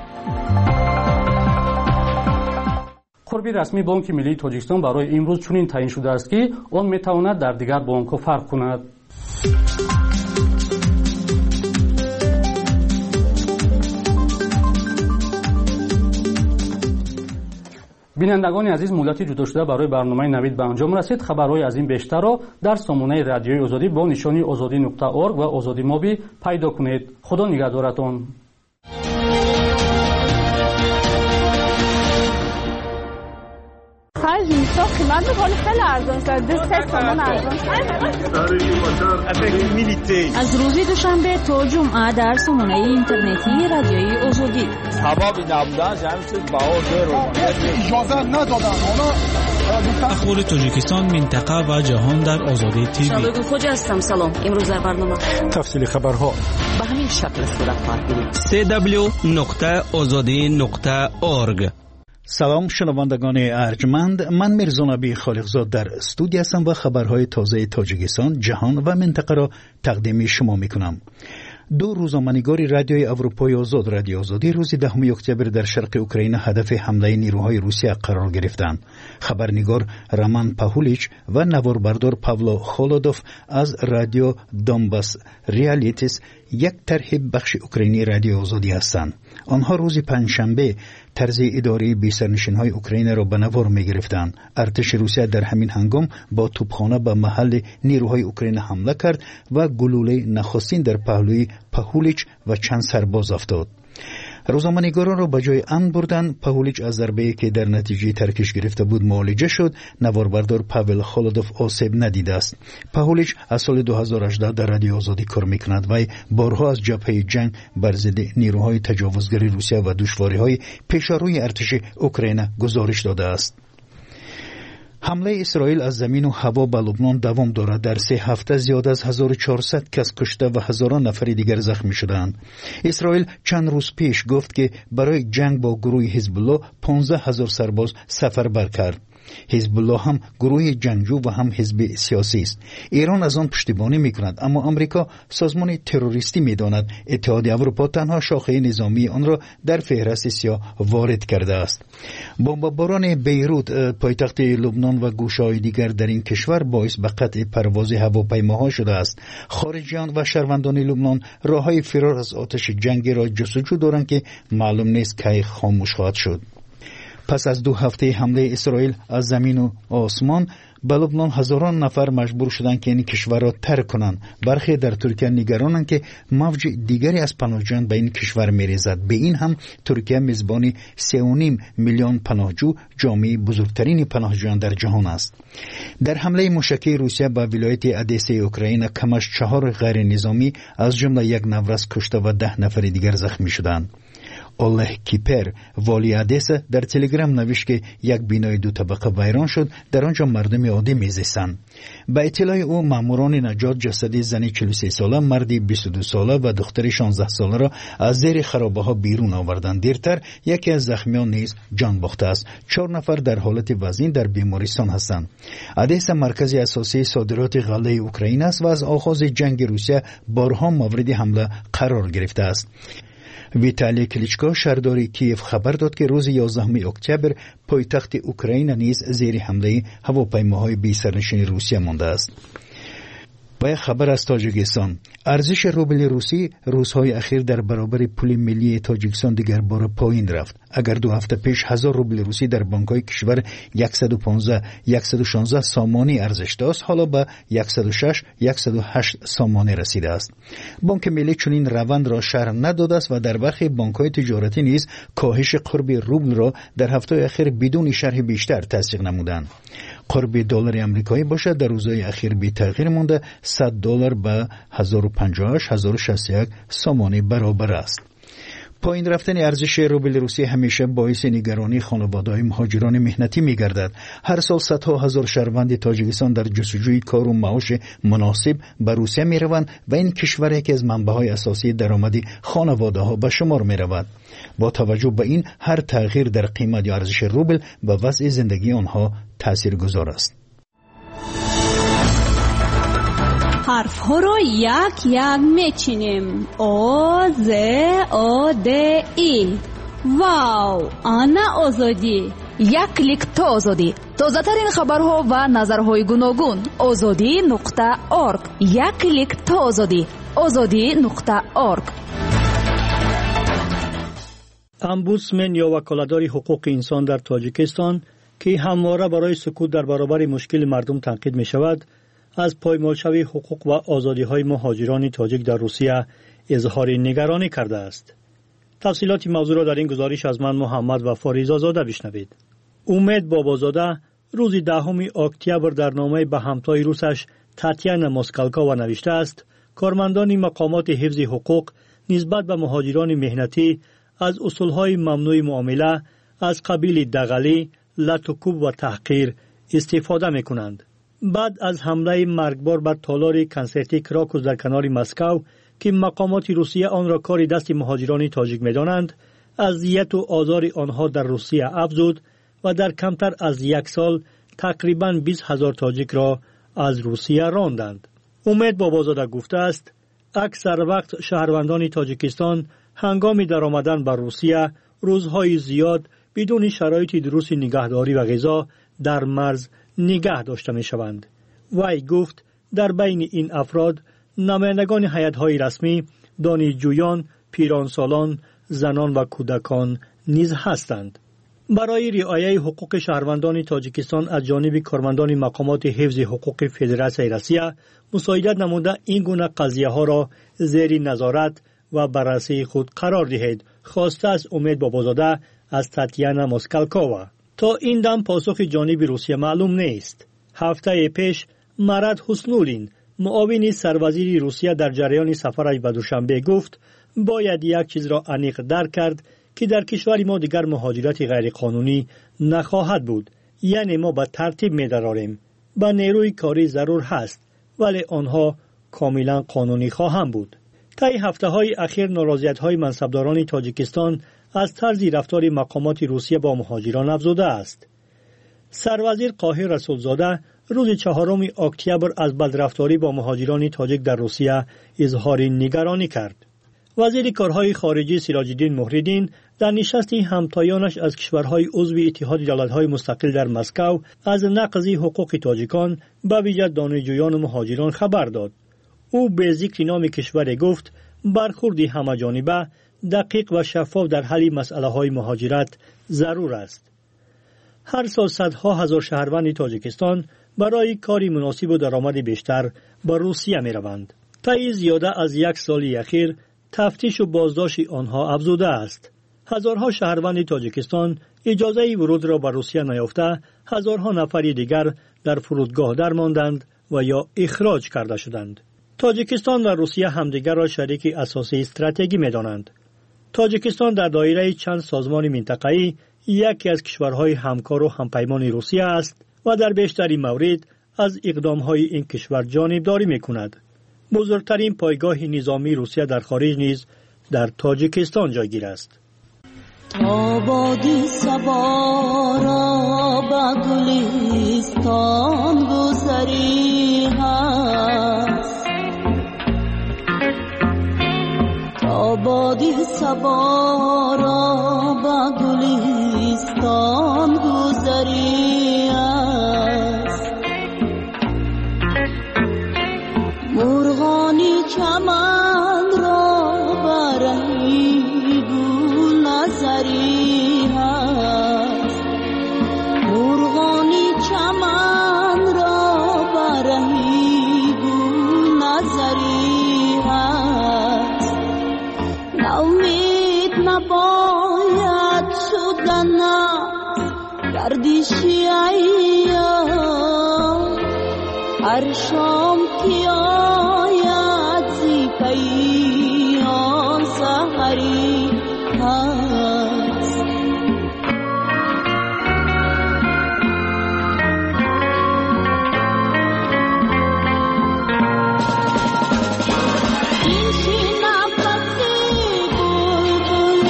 قربی رسمی بانک ملی تاجیکستان برای امروز چنین تعیین شده است که آن میتواند در دیگر بانک‌ها فرق کند. بینندگان عزیز، مدتی جدا شده برای برنامه نوید به انجام رسید. خبرهای از این بیشتر را در سامانه رادیوی آزادی با نشانی آزادی نقطه اورگ و آزادی مابی پیدا کنید. خدا نگهدارتان. قیمت بکنی خیلی ارزان شد. دو سه تومن ارزان شد. از روز دوشنبه تا جمعه در سامانه اینترنتی رادیوی آزادی. هوا بی نبودن جمعیت بها زیرو اجازه ندادن. حالا اخبار تاجیکستان، منطقه و جهان در آزادی تیوی. شبکه خوج هستم. سلام. امروز در برنامه تفصیل خبرها به همین شکل صورت خواهد گرفت. سی دبلیو نقطه آزادی نقطه اورگ. سلام شنوندگان ارجمند، من میرزا نبی خالقزاد در استودیو هستم و خبرهای تازه تاجیکستان، جهان و منطقه را تقدیم شما میکنم. دو روزنامه‌نگار رادیوی اروپای آزاد رادیو آزادی روز دهم اکتبر در شرق اوکراین هدف حمله نیروهای روسیه قرار گرفتند. خبرنگار رامان پاهولیچ و نواربردار پاولو خولودوف از رادیو دونباس ریالیتیس یک طرح بخش اوکراینی رادیو آزادی هستند. آنها روز پنجشنبه طرز اداره بی‌سرنشین‌های اوکراین را به نوار می‌گرفتند. ارتش روسیه در همین هنگام با توپخانه به محل نیروهای اوکراین حمله کرد و گلوله نخستین در پهلوی پاهولیچ و چند سرباز افتاد. روزنامه‌نگاران را به جای امن بردن. پاهولیچ از ضربه‌ای که در نتیجه ترکش گرفته بود معالجه شد. نواربردار پاول خولودوف آسیب ندیده است. پاهولیچ از سال دو هزار و هجده در رادیو آزادی کار می‌کند و بارها از جبهه جنگ بر ضد نیروهای تجاوزگر روسیه و دشواری‌های پیش روی ارتش اوکراین گزارش داده است. حمله اسرائیل از زمین و هوا به لبنان دوام دارد. در سه هفته زیاد از هزار و چهارصد کس کشته و هزاران نفر دیگر زخمی شدند. اسرائیل چند روز پیش گفت که برای جنگ با گروه حزب الله پانزده هزار سرباز سفربر کرد. حزب الله هم گروه جنگجو و هم حزب سیاسی است. ایران از آن پشتیبانی میکند، اما آمریکا سازمان تروریستی میداند. اتحادیه اروپا تنها شاخه نظامی آن را در فهرست سیاه وارد کرده است. بمباران بیروت پایتخت لبنان و گوشه‌های دیگر در این کشور باعث به قطع پرواز هواپیماها شده است. خارجیان و شهروندان لبنان راههای فرار از آتش جنگی را جستجو دارند که معلوم نیست کی خاموش خواهد شد. پس از دو هفته حمله اسرائیل از زمین و آسمان به لبنان هزاران نفر مجبور شدند که این کشور را ترک کنند. برخی در ترکیه نگرانند که موج دیگری از پناهجویان به این کشور می‌ریزد. به این هم ترکیه میزبان سه و نیم میلیون پناهجو، جامعه بزرگترین پناهجویان در جهان است. در حمله موشکی روسیه به ولایت ادسه اوکراین کمش چهار غیر نظامی از جمله یک نورس کشته و ده نفر دیگر زخمی شدند. اوله کیپر والی ادسه در تلگرام نوشت که یک بینای دو طبقه ویران شد، در آنجا مردم عادی میزیستند. به اطلاع او ماموران نجات جسد زن چهل و سه ساله، مردی بیست و دو ساله و دختر شانزده ساله را از زیر خرابه ها بیرون آوردند. دیرتر یکی از زخمیان نیز جان باخته است. چهار نفر در حالت وضعی در بیمارستان هستند. ادسه مرکز اساسی صادرات غله اوکراین است و از آغاز جنگ روسیه بارها مورد حمله قرار گرفته است. ویتالی کلیچکو شهردار کیف خبر داد که روز یازدهم اکتبر پایتخت اوکراین نیز زیر حمله هواپیماهای بی‌سرنشین روسیه مانده است. و خبر از تاجیکستان، ارزش روبل روسی روزهای اخیر در برابر پول ملی تاجیکستان دیگر بار پایین رفت. اگر دو هفته پیش هزار روبل روسی در بانک‌های کشور صد و پانزده صد و شانزده سامانی ارزش داشت، حالا به صد و شش صد و هشت سامانی رسیده است. بانک ملی چنین روند را شرح نداده است و در برخی بانک‌های تجارتی نیز کاهش قرب روبل را در هفته اخیر بدون شرح بیشتر تصدیق نمودند. قرب دلار آمریکایی باشد در روزهای اخیر بی تغییر مانده، صد دلار به هزار و پنجاه و هشت هزار و شصت و یک سامانی برابر است. پایین رفتن ارزش روبل روسی همیشه باعث نگرانی خانواده‌های مهاجران مهنتی می‌گردد. هر سال صدها هزار شهروند تاجیکستان در جستجوی کار و معاش مناسب به روسیه می‌روند و این کشور یکی از منبع‌های اساسی درآمد خانواده‌ها به شمار می‌رود. با توجه به این هر تغییر در قیمت یا ارزش روبل به وضع زندگی آنها تاثیرگذار است. حرف ها را یک یک میچینیم. او ز او د ای. واو، آنا آزادی. یک کلیک تا آزادی. تازه ترین خبرها و نظرهای گوناگون. آزادی نقطه اورگ. یک کلیک تا آزادی. آزادی نقطه اورگ. امبودسمن یا وکالتدار حقوق انسان در تاجیکستان که همواره برای سکوت در برابر مشکل مردم تنقید می شود، از پایمالشوی حقوق و آزادی‌های مهاجران تاجیک در روسیه اظهار نگرانی کرده است. تفصیلات موضوع را در این گزارش از من محمد و فاریزاده بشنوید. امید بابازاده روز دهم اکتبر در نامه به همتای روسش تاتیانا موسکالکووا نوشته است: کارمندان مقامات حفظ حقوق نسبت به مهاجران مهنتی از اصولهای ممنوع معامله از قبیل دغلی، لطوکوب و تحقیر استفاده می کنند. بعد از حمله مرگبار بر تالار کنسرتی کراکوس در کنار مسکو که مقامات روسیه آن را کار دست مهاجران تاجیک می دانند، اذیت و آزار آنها در روسیه افزود و در کمتر از یک سال تقریباً بیست هزار تاجیک را از روسیه راندند. امید بابازاده گفته است اکثر وقت شهروندان تاجیکستان هنگام درآمدن به روسیه روزهای زیاد بدون شرایط درست نگهداری و غذا در مرز نگه داشته می شوند. وی گفت در بین این افراد نمایندگان هیئت‌های رسمی، دانشجویان، پیرانسالان، زنان و کودکان نیز هستند. برای رعایت حقوق شهروندان تاجیکستان از جانب کارمندان مقامات حفظ حقوق فدراسیون روسیه مساعدت نموده این گونه قضیه ها را زیر نظارت و بررسی خود قرار دهید، خواسته است امید بابازاده از تاتیانا موسکالکووا. تا این دم پاسخ جانب روسیه معلوم نیست. هفته پیش مراد حسنولین، معاون سروزیر روسیه، در جریان سفرش به دوشنبه گفت باید یک چیز را عمیق درک کرد که در کشور ما دیگر مهاجرت غیرقانونی نخواهد بود. یعنی ما به ترتیب می دراریم. به نیروی کاری ضرور هست ولی آنها کاملا قانونی خواهند بود. طی هفته های اخیر ناراضیت های منصبداران تاجیکستان از طرز رفتار مقامات روسیه با مهاجران افزوده است. سروزیر قاهر رسولزاده روز چهارم اکتبر از بدرفتاری با مهاجران تاجیک در روسیه اظهار نگرانی کرد. وزیر کارهای خارجی سراج الدین مهردین در نشستی همتایانش از کشورهای عضو اتحاد دولت‌های مستقل در مسکو از نقض حقوق تاجیکان به ویژه دانشجویان و مهاجران خبر داد. او به ذکر نام کشور گفت برخوردی همه‌جانبه، دقیق و شفاف در حل مسئله‌های مهاجرت ضرور است. هر سال صدها هزار شهروند تاجیکستان برای کاری مناسب و درآمد بیشتر به روسیه می‌روند. طی زیاده از یک سال اخیر تفتیش و بازداشت آنها افزوده است. هزارها شهروند تاجیکستان اجازه ورود را به روسیه نیافته، هزارها نفر دیگر در فرودگاه درماندند و یا اخراج کرده شدند. تاجیکستان و روسیه همدیگر را شریک اساسی استراتژی می‌دانند. تاجیکستان در دایره چند سازمان منطقه‌ای یکی از کشورهای همکار و همپیمان روسیه است و در بیشترین مورد از اقدام‌های این کشور جانبداری می‌کند. بزرگترین پایگاه نظامی روسیه در خارج نیز در تاجیکستان جایگیر است. آبادی سوارا با گلستان گذری هست، آبادی سوارا با گلستان گذری هست، مرغانی چمن را برهی گل نظری هست، مرغانی چمن را برهی گل نظری هست، ناامید نباید شدن گردشی ایام، هر شام که آید زی پیام سحری هست. این چی نفسی بلبل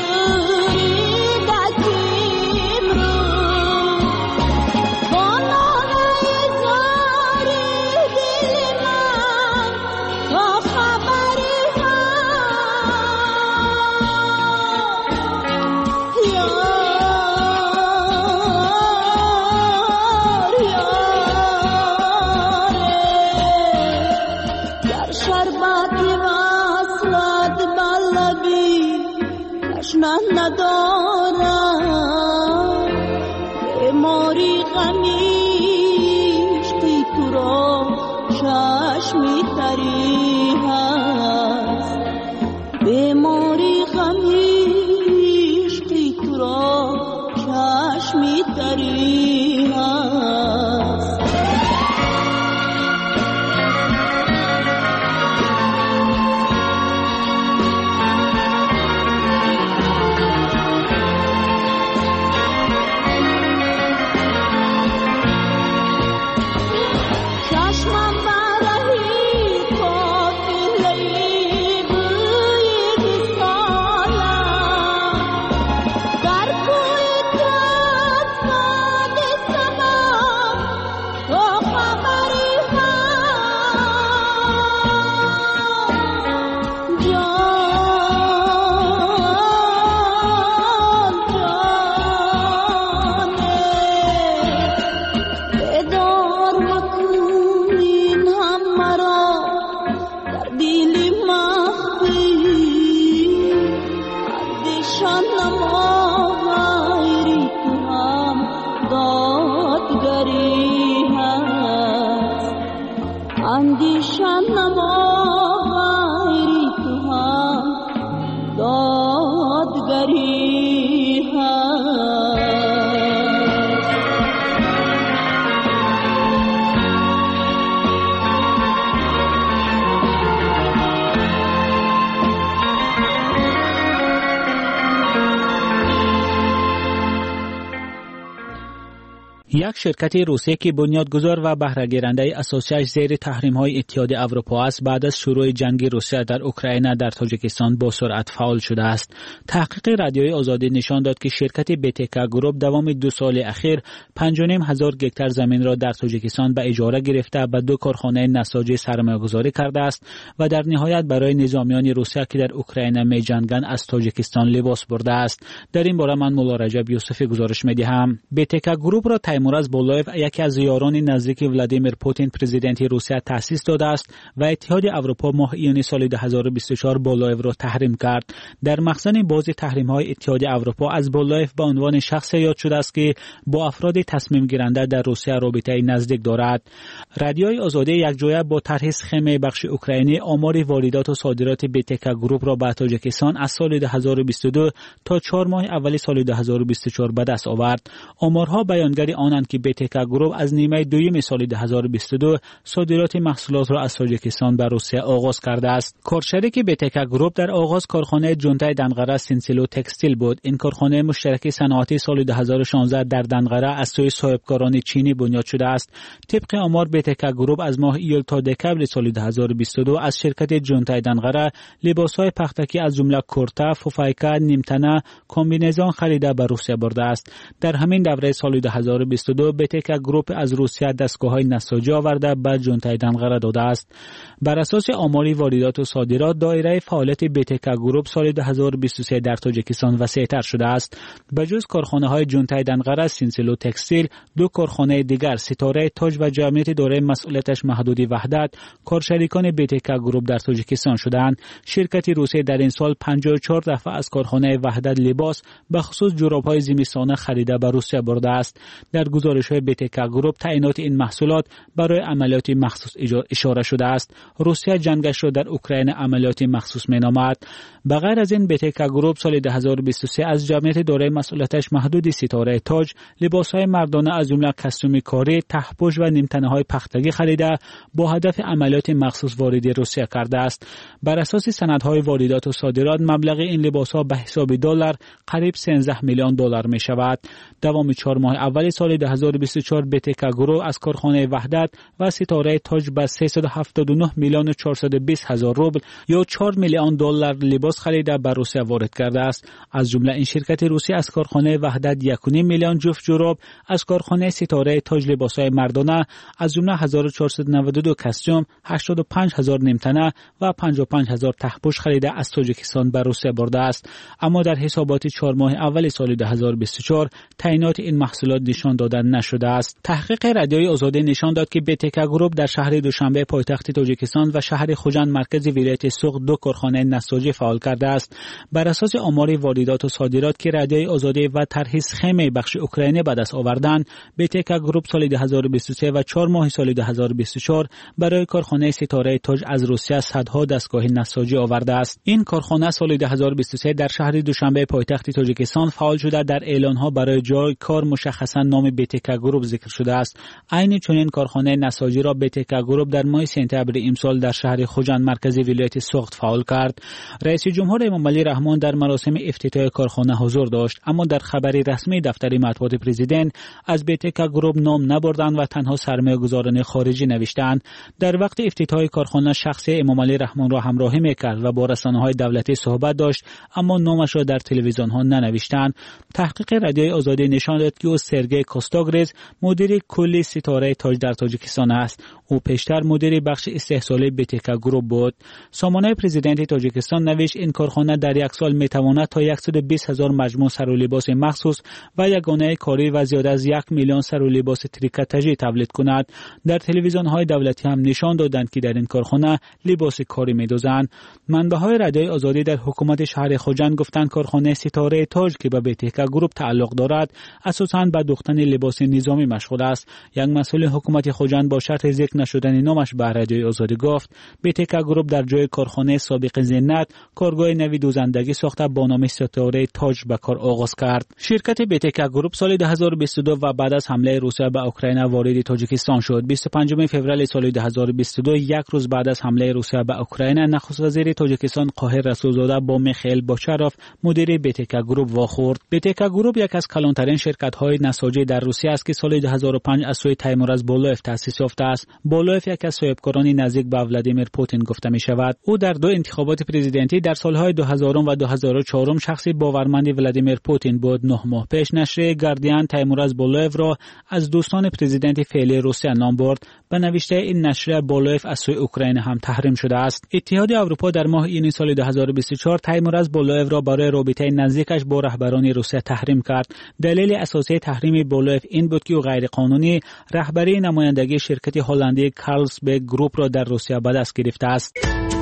شوریدکیم رو، با ناله زاری دل من اندیشم نما غیری تو هم دادگری هست. یک شرکت روسیه که بنیادگذار و بهره گیرنده اساسیش زیر تحریم‌های اتحاد اروپا است، بعد از شروع جنگ روسیه در اوکراین در تاجیکستان با سرعت فعال شده است. تحقیق رادیوی آزادی نشان داد که شرکت بیتکا گروپ دوام دو سال اخیر پنج و نیم هزار گکتار زمین را در تاجیکستان به اجاره گرفته و دو کارخانه نساجی سرمایه‌گذاری کرده است و در نهایت برای نظامیان روسیه که در اوکراین می‌جنگند از تاجیکستان لباس برده است. در این باره من مولا رجب یوسفی گزارش می‌دهم. بیتکا گروپ را تیمورز بولایف، یکی از یاران نزدیک ولادیمیر پوتین پرزیدنت روسیه تأسیس داده است و اتحاد اروپا ماه ایون سال دو هزار و بیست و چهار بولایف را تحریم کرد. در مخزن باز تحریم‌های اتحاد اروپا از بولایف به عنوان شخص یاد شده است که با افراد تصمیم گیرنده در روسیه رابطه نزدیک دارد. رادیوی آزادی یکجایه با طرح سخم بخش اوکراینی آمار واردات و صادرات بیتکا گروپ را به تاجیکستان از سال دو هزار و بیست و دو تا چهار ماه اول سال دو هزار و بیست و چهار به دست آورد. آمارها بیانگر آنند که بیتکا گروپ از نیمه دوم سال دو هزار و بیست و دو صادرات محصولات را از تاجیکستان به روسیه آغاز کرده است. کارشریک بیتکا گروپ در آغاز کارخانه جونتای دنقره سینسیلو تکستیل بود. این کارخانه مشترک صنعتی سال دو هزار و شانزده در دنقره از سوی صاحبکاران چینی بنیاد شده است. طبق آمار بیتکا گروپ از ماه ایول تا دکبر سال دو هزار و بیست و دو از شرکت جونتای دنقره لباس‌های پختکی از جمله کورتا، فوفایکا، نیمتنه، کمبینزون خریده به روسیه برده است. در همین دوره سال دو هزار و بیست و دو بیتکا گروپ از روسیه دستگاه‌های نساجی آورده به جونتای دنقره داده است. بر اساس آمار واردات و صادرات دایره فعالیت بیتکا گروپ سال دو هزار و بیست و سه در تاجیکستان وسیع‌تر شده است. بجز کارخانه‌های جونتای دنقره سینسیلو تکستیل، دو کارخانه دیگر ستاره تاج و جمعیت دارای مسئولیتش محدودی وحدت کارشریکان بیتکا گروپ در تاجیکستان شدند. شرکت روسیه در این سال پنجاه و چهار دفعه از کارخانه وحدت لباس به خصوص جوراب‌های زمستانه خریده به روسیه برده است. در گزارش‌های بیتکا گروپ تعیینات این محصولات برای عملیات مخصوص اشاره شده است. روسیه جنگش را در اوکراین عملیات مخصوص می‌نامد. بغیر از این بیتکا گروپ سال دو هزار و بیست و سه از جمعیت دارای مسئولیتش محدود ستاره تاج لباس‌های مردانه از جمله کاستوم کاری، ته‌پوش و نیمتنه‌های پختگی خریده با هدف عملیات مخصوص وارد روسیه کرده است. بر اساس سندهای واردات و صادرات مبلغ این لباس‌ها به حساب دلار قریب سیزده میلیون دلار می‌شود. دوام چهار ماه اول سال دو هزار و بیست و چهار بیتکا گروپ از کارخانه وحدت و ستاره تاج به سیصد و هفتاد و نه میلیون و چهارصد و بیست هزار روبل یا چهار میلیون دلار لباس خریده به روسیه وارد کرده است. از جمله این شرکت روسی از کارخانه وحدت یک و نیم میلیون جفت جوراب، از کارخانه ستاره تاج لباس‌های مردانه از جمله هزار و چهارصد و نود و دو کاستوم، هشتاد و پنج هزار نیمتنه و پنجاه و پنج هزار ته‌پوش خریده از تاجیکستان به روسیه برده است. اما در حسابات چهار ماه اول سال دو هزار و بیست و چهار تعیینات این محصولات نشان داده نشده است. تحقیق رادیوی آزادی نشان داد که بیتکا گروپ در شهر دوشنبه پایتخت تاجیکستان و شهر خوجند مرکز ولایت سوق دو کارخانه نساجی فعال کرده است. بر اساس آمار واردات و صادرات که رادیوی آزادی و طرح سخم بخش اوکراینی به دست آوردند، بیتکا گروپ سال دو هزار و بیست و سه و چهار ماه سال دو هزار و بیست و چهار برای کارخانه ستاره تاج از روسیه صدها دستگاه نساجی آورده است. این کارخانه سال دو هزار و بیست و سه در شهر دوشنبه پایتخت تاجیکستان فعال شده. در اعلان‌ها برای جای کار مشخصا نام بیتکا گروپ ذکر شده است. عین چنین کارخانه نساجی را بیتکا گروپ در ماه سپتامبر امسال در شهر خوجند مرکز ولایت سوخت فعال کرد. رئیس جمهور امامعلی رحمان در مراسم افتتاح کارخانه حضور داشت، اما در خبری رسمی دفتر مطبوعات پرزیدنت از بیتکا گروپ نام نبردند و تنها سرمایه‌گذاران خارجی نوشتند. در وقت افتتاح کارخانه شخصی امامعلی رحمان را همراهی می‌کرد و با رسانه‌های دولتی صحبت داشت، اما نامش را در تلویزیون‌ها ننوشتند. تحقیق رادیوی آزادی نشان داد که او سرگئی کوستاگرز مدیر کلی ستاره تاج در تاجیکستان است. او پیشتر مدیر بخش استحصالی بیتکا گروپ بود. سامانه پرزیدنت تاجیکستان نوشت این کارخانه در یک سال میتواند تا صد و بیست هزار مجموع سر و لباس مخصوص و یگانه کاری و زیاد از یک میلیون سر و لباس تریکاتاژی تولید کند. در تلویزیون‌های دولتی هم نشان دادند که در این کارخانه لباس کاری می‌دوزند. منبع‌های رادیوی آزادی در حکومت شهر خوجند گفتند کارخانه ستاره تاج که به بیتکا گروپ تعلق دارد اساساً به دوختن لباس نظامی مشغول است. یک مسئول حکومت خوجند با شرط ذکر نشدن نامش به رادیوی آزادی گفت بیتکا گروپ در جای کارخانه سابق زینت کارگاه نوی دوزندگی ساخته با نام ستاره تاج به کار آغاز کرد. شرکت بیتکا گروپ سال دو هزار و بیست و دو و بعد از حمله روسیه به اوکراین وارد تاجیکستان شد. بیست و پنجم فوریه سال دو هزار و بیست و دو یک روز بعد از حمله روسیه به اوکراین نخست وزیر تاجیکستان قاهر رسولزاده با میخائیل باچاروف مدیر بیتکا گروپ واخورد. بیتکا گروپ یک از کلانترین شرکت‌های نساجی در روسیه است که سال دو هزار و پنج از سوی تیمورز بولوف تأسیس یافته است. بولوف یک از صاحبکاران نزدیک به ولادیمیر پوتین گفته می شود. او در دو انتخابات پرزیدنتی در سالهای دو هزار و دو هزار و چهار شخصی باورمند ولادیمیر پوتین بود. نه ماه پیش نشر گاردین تیمورز بولوف را از دوستان پرزیدنت فعلی روسیه نام برد. به نوشته این نشر بولوف از سوی اوکراین هم تحریم شده است. اتحاد اروپا در ماه ایونی سال دو هزار و بیست و چهار تیمورز بولوف را برای رابطه نزدیکش با رهبران روسیه تحریم کرد. دلیل اساسی تحریم بولوف این بود که او غیرقانونی رهبری نمایندگی شرکت هلندی کارلسبرگ گروپ را در روسیه به دست گرفته است.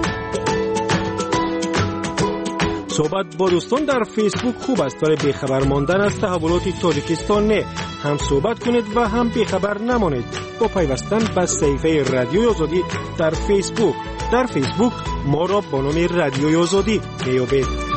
صحبت با دوستان در فیسبوک خوب است، برای بیخبر ماندن از تحولات تاجیکستان نه. هم صحبت کنید و هم بیخبر نمانید با پیوستن به صفحه رادیوی آزادی در فیسبوک. در فیسبوک ما را با نام رادیوی آزادی میابید.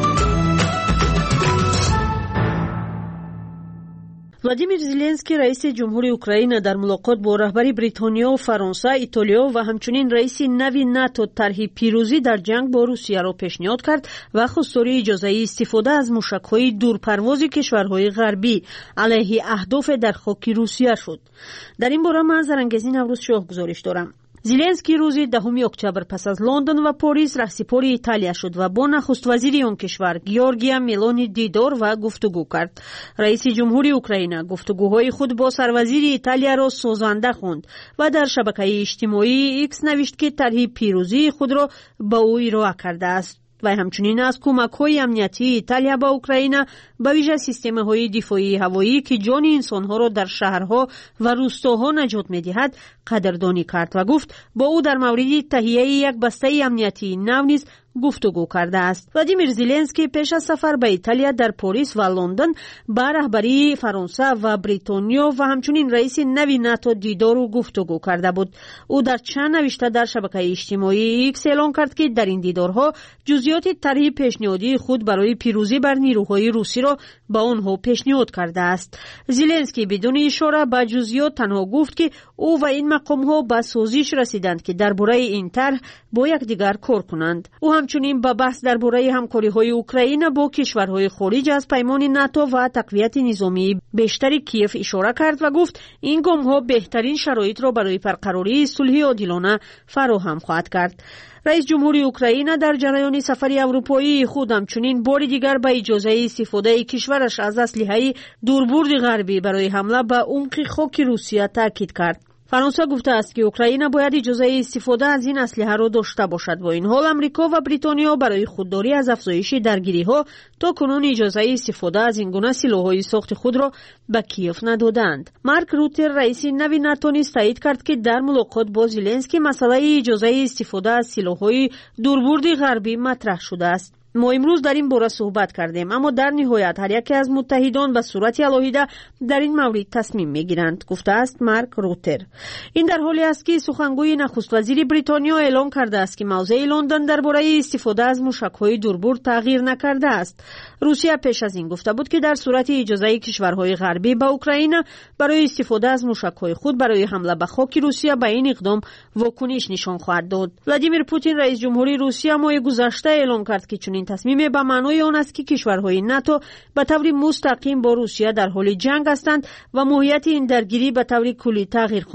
ولادیمیر زلنسکی رئیس جمهوری اوکراین در ملاقات با رهبری بریتانیا و فرانسه، ایتالیا و همچنین رئیس نوی ناتو طرح پیروزی در جنگ با روسیه را پیشنهاد کرد و خواستاری اجازه استفاده از موشک‌های دورپرواز کشورهای غربی علیه اهداف در خاک روسیه شد. در این باره من زرنگزی نوروز شاه گزارش دارم. زلنسکی روز دهم اکتبر پس از لندن و پاریس رهسپار ایتالیا شد و با نخست وزیر آن کشور گیورگیا ملونی دیدار و گفتگو کرد. رئیس جمهوری اوکراین گفتگوهای خود با سروزیر ایتالیا را سازنده خواند و در شبکه اجتماعی ایکس نوشت که طرح پیروزی خود را به او ارائه کرده است و همچنین از کمک‌های امنیتی ایتالیا به اوکراین به ویژه سیستم‌های دفاعی هوایی که جان انسان‌ها را در شهرها و روستاها نجات می‌دهد قدردانی کرد و گفت با او در مورد تهیه یک بسته امنیتی نو نیز گفتگو کرده است. ولادیمیر زلنسکی پیش از سفر به ایتالیا در پاریس و لندن با رهبری فرانسه و بریتانیا و همچنین رئیس نوی ناتو دیدار و گفتگو کرده بود. او در چند نوشته در شبکه اجتماعی ایکس اعلام کرد که در این دیدارها جزئیات طرح پیشنهادی خود برای پیروزی بر نیروهای روسی را با آنها پیشنهاد کرده است. زلنسکی بدون اشاره به جزئیات تنها گفت که او و این مقام‌ها به سازش رسیدند که درباره این طرح با یکدیگر کار کنند. او همچنین به بحث درباره همکاری‌های اوکراین با کشورهای خارج از پیمان ناتو و تقویت نظامی بیشتر کیف اشاره کرد و گفت این گام‌ها بهترین شرایط را برای برقراری صلح عادلانه فراهم خواهد کرد. رئیس جمهوری اوکراین در جریان سفر اروپایی خود همچنین بار دیگر به اجازه استفاده کشورش از اسلحه دوربرد غربی برای حمله به عمق خاک روسیه تاکید کرد. فرانسه گفته است که اوکراین باید اجازه استفاده از این اسلحه را داشته باشد. با این حال امریکا و بریتانیا برای خودداری از افزایش درگیری‌ها تا کنون اجازه استفاده از این گونه سلاح‌های ساخت خود را به کیف ندادند. مارک روتر رئیس نوی ناتو نیز تایید کرد که در ملاقات با زلنسکی مسئله اجازه استفاده از سلاح‌های دوربرد غربی مطرح شده است. ما امروز در این باره صحبت کردیم، اما در نهایت هر یک از متحدان به صورت علاهیده در این مورد تصمیم میگیرند، گفته است مارک روتر. این در حالی است که سخنگوی نخست وزیر بریتانیا اعلام کرده است که موضع لندن درباره استفاده از موشک‌های دوربرد تغییر نکرده است. روسیه پیش از این گفته بود که در صورت اجازه کشورهای غربی به اوکراین برای استفاده از موشک‌های خود برای حمله به خاک روسیه به این اقدام واکنش نشان خواهد داد. ولادیمیر پوتین رئیس جمهوری روسیه ماه گذشته اعلام کرد که چنین تصمیم به معنای آن است که کشورهای ناتو به طور مستقیم با روسیه در حال جنگ هستند و ماهیت این درگیری به طور کلی تغییر